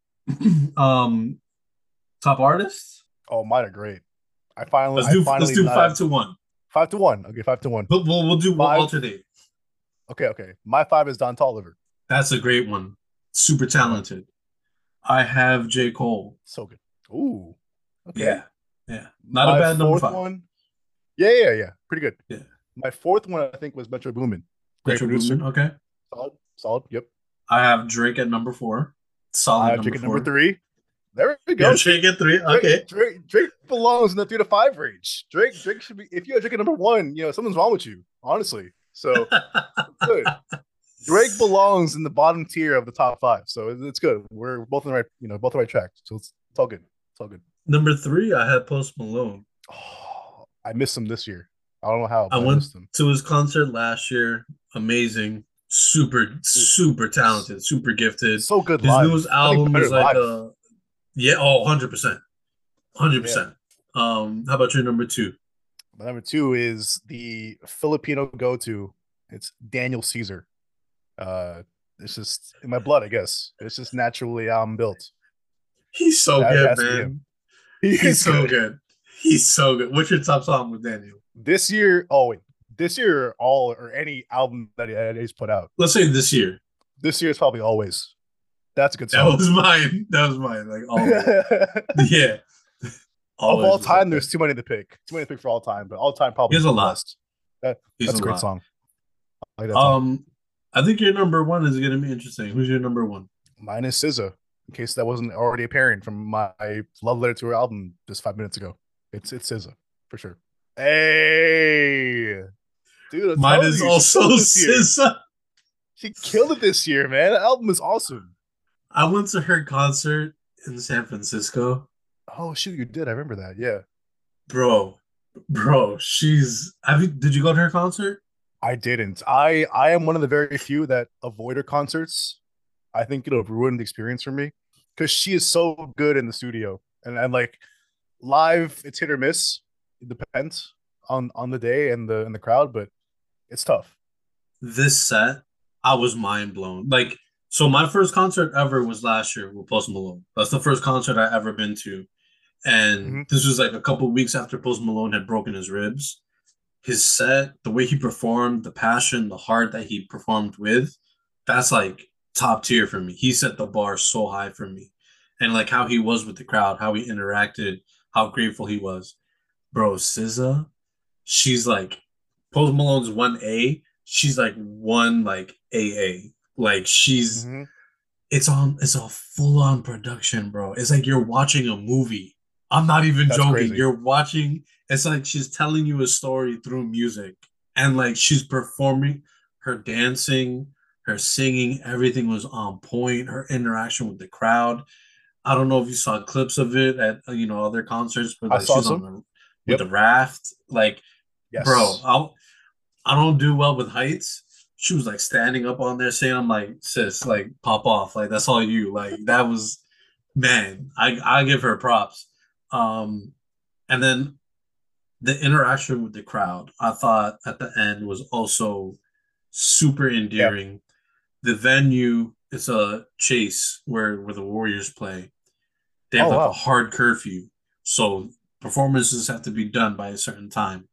um, Top artists.
Oh, mine are great. I finally,
Let's
I
do let's
finally
do
not have
5-1.
5-1. Okay, 5-1.
We'll
Five.
alternate.
Okay. My five is Don Toliver.
That's a great one. Super
Okay.
talented. I have J. Cole.
So good. Ooh. Okay.
Yeah. Yeah. Not a
My
bad number
fourth
five.
one. Yeah. Pretty good.
Yeah.
My fourth one, I think, was Metro Boomin. Great
Metro Boomin.
producer.
Okay.
Solid. Yep.
I have Drake at number four.
I
Solid
have
number
Drake at number
four.
three. There we
Yeah,
go.
Drake at three.
Drake,
Okay.
Drake, Drake belongs in the 3 to 5 range. Drake should be. If you have Drake at number one, something's wrong with you. Honestly, so good. Drake belongs in the bottom tier of the top five, so it's good. We're both in the right, both the right track. So it's all good. It's all good.
Number three, I had Post Malone.
Oh, I missed him this year. I don't know how,
I
but I
went
missed him.
to his concert last year. Amazing. Super,
Dude,
super talented, super gifted.
so good
His
live.
newest
I think
album
better
is like
live.
a yeah, oh, 100%.
Yeah.
100%. How about your number two?
My number two is the Filipino go-to. It's Daniel Caesar. Uh, it's just in my blood, I guess. It's just naturally how I'm built.
He's so
That
good,
has to be him.
man.
He
He's
is
so
good.
good. He's so good. What's your top song with Daniel?
This year, oh wait, this year all or any album that he's put out.
Let's say this year.
This year is probably Always. That's a good
That
song.
was mine. That was mine. Like always. Yeah.
Of
Always
all
was up
time,
there.
there's too many to pick. Too many to pick for all time, but all time probably
Here's a
the
lot.
best. That,
He's
that's
a
a great
lot.
song. I like that song.
I think your number one is gonna be interesting. Who's your number one?
Mine is SZA, in case that wasn't already apparent from my love letter to her album just 5 minutes ago. It's SZA for sure. Hey, dude, I'm
Mine
telling
is
you, she
also
killed it this year.
SZA.
She killed it this year, man. The album is awesome.
I went to her concert in San Francisco.
Oh shoot, you did. I remember that. Yeah,
Bro, she's did you go to her concert?
I didn't. I am one of the very few that avoid her concerts. I think it'll ruin the experience for me because she is so good in the studio and like live. It's hit or miss. It depends on the day and the crowd, but it's tough.
This set, I was mind blown. Like, so my first concert ever was last year with Post Malone. That's the first concert I ever been to. And
Mm-hmm.
this was like a couple weeks after Post Malone had broken his ribs. His set, the way he performed, the passion, the heart that he performed with, that's like top tier for me. He set the bar so high for me. and like how he was with the crowd, how he interacted, how grateful he was. Bro, SZA, she's like Post Malone's 1A, she's like one like AA. Like she's
Hmm.
it's a full on production, bro. It's like you're watching a movie. I'm not even
That's
joking.
crazy.
You're watching, it's like she's telling you a story through music. And like she's performing, her dancing, her singing, everything was on point. Her interaction with the crowd. I don't know if you saw clips of it at other concerts, but
I
like
saw
she's on
some.
the with
Yep.
the raft. Like, bro,
Yes.
I don't do well with heights. She was like standing up on there saying, I'm like, sis, like pop off. Like that's all you. Like that was man, I give her props. Um and then the interaction with the crowd, I thought at the end was also super
Yeah.
endearing. The venue is a chase where the Warriors play. They have
Oh
like a
wow.
hard curfew. So performances have to be done by a certain time.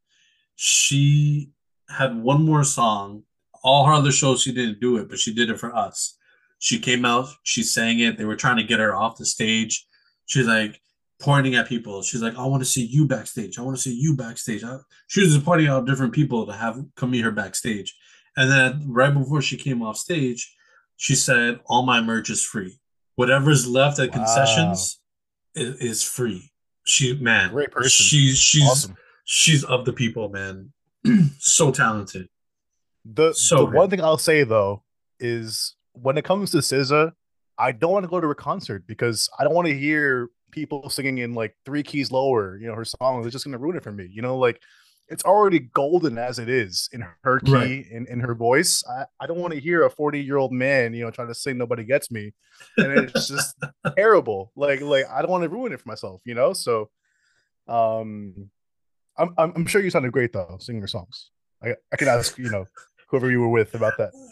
She had one more song. All her other shows, she didn't do it, but she did it for us. She came out, she sang it. They were trying to get her off the stage. She's like pointing at people. She's like, I want to see you backstage. I want to see you backstage. She was just pointing out different people to have come meet her backstage. And then right before she came off stage, she said, all my merch is free. Whatever's left at
Wow.
concessions is free. She man,
Great person.
she's
Awesome.
she's of the people, man. So talented,
The
so
one
good.
thing I'll say though is when it comes to SZA, I don't want to go to a concert because I don't want to hear people singing in like three keys lower. Her song is just gonna ruin it for me. Like it's already golden as it is in her
Right.
key in her voice. I don't want to hear a 40-year-old man, trying to sing Nobody Gets Me. And it's just terrible. Like I don't want to ruin it for myself. So um I'm sure you sounded great though, singing your songs. I can ask, whoever you were with about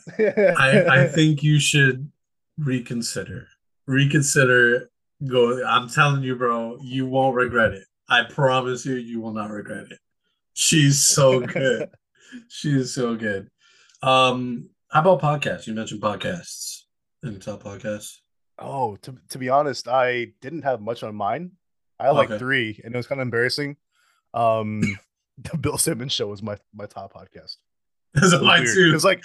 I
that.
think you should reconsider. Reconsider. Go. I'm telling you, bro. You won't regret it. I promise you, you will not regret it. She's so good. She is so good. How about podcasts? You mentioned podcasts. Any top podcasts?
Oh, to be honest, I didn't have much on mine. I had like
Okay.
three, and it was kind of embarrassing. Um, the Bill Simmons show was my top podcast.
That's
It was
mine
weird
too.
because like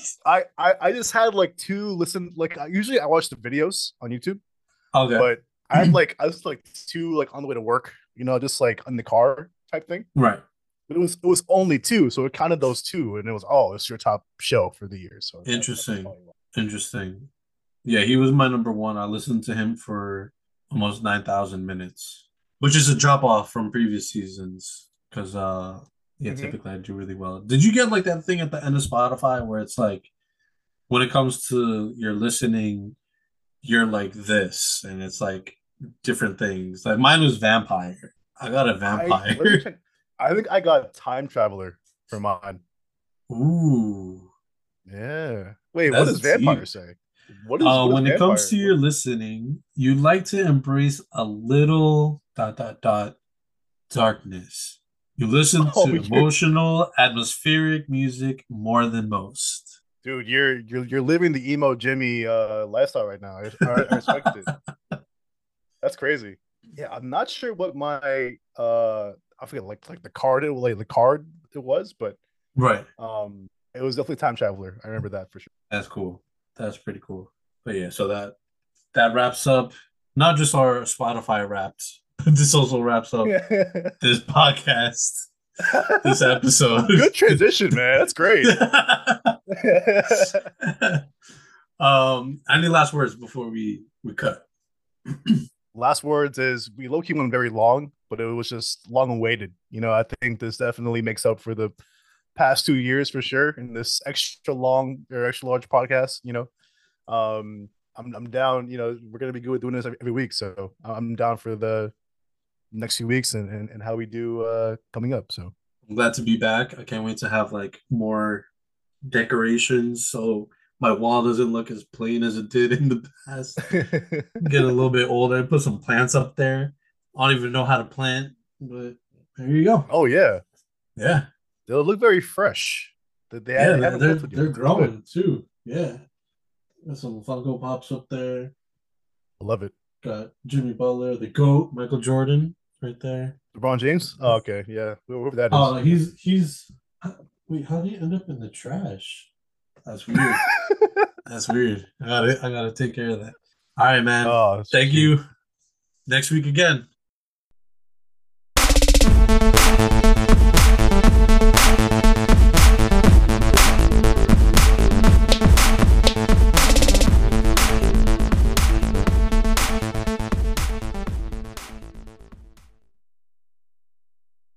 I just had like two listen like usually I watch the videos on YouTube,
Okay.
but I was like two like on the way to work, just like in the car type thing.
Right.
But it was only two, so it counted those two, and it was it's your top show for the year. So that's
Interesting.
probably why.
Interesting. Yeah, he was my number one. I listened to him for almost 9,000 minutes, which is a drop off from previous seasons because yeah,
Mm-hmm.
typically I do really well. Did you get like that thing at the end of Spotify where it's like when it comes to your listening, you're like this and it's like different things. Like mine was vampire. I got a
I Let me
vampire.
check. I think I got Time Traveler for mine.
Ooh,
Yeah. Wait, what
that's
does Vampire
deep.
say? What is
When it comes
Vampire?
to your listening, you like to embrace a little dot dot dot darkness. You listen
Oh,
to emotional, atmospheric music more than most.
dude, you're living the emo Jimmy lifestyle right now. I respect it. That's crazy. Yeah, I'm not sure what my I forget like the card it was, but
Right.
it was definitely Time Traveler. I remember that for sure.
That's cool. That's pretty cool. But yeah, so that wraps up not just our Spotify wraps, but this also wraps up this podcast, this episode.
Good transition, man. That's great.
Any last words before we cut?
Last words is we low key went very long, but it was just long awaited. I think this definitely makes up for the past 2 years for sure in this extra long or extra large podcast. I'm down. We're gonna be good with doing this every week, so I'm down for the next few weeks and how we do coming up. So
I'm glad to be back. I can't wait to have like more decorations so my wall doesn't look as plain as it did in the past. Get a little bit older, put some plants up there. I don't even know how to plant, but there you go.
oh yeah,
Yeah.
they'll look very fresh.
Yeah,
They haven't wilted yet.
they're
It's good.
growing too. Yeah. There's some Funko Pops up there.
I love it.
Got Jimmy Butler, the GOAT, Michael Jordan, right there.
LeBron James. Oh, okay, yeah, whoever that is.
Oh, he's. Wait, how did he end up in the trash? That's weird. That's weird. I gotta take care of that. All right, man.
Oh,
Thank
shoot.
you. Next week again.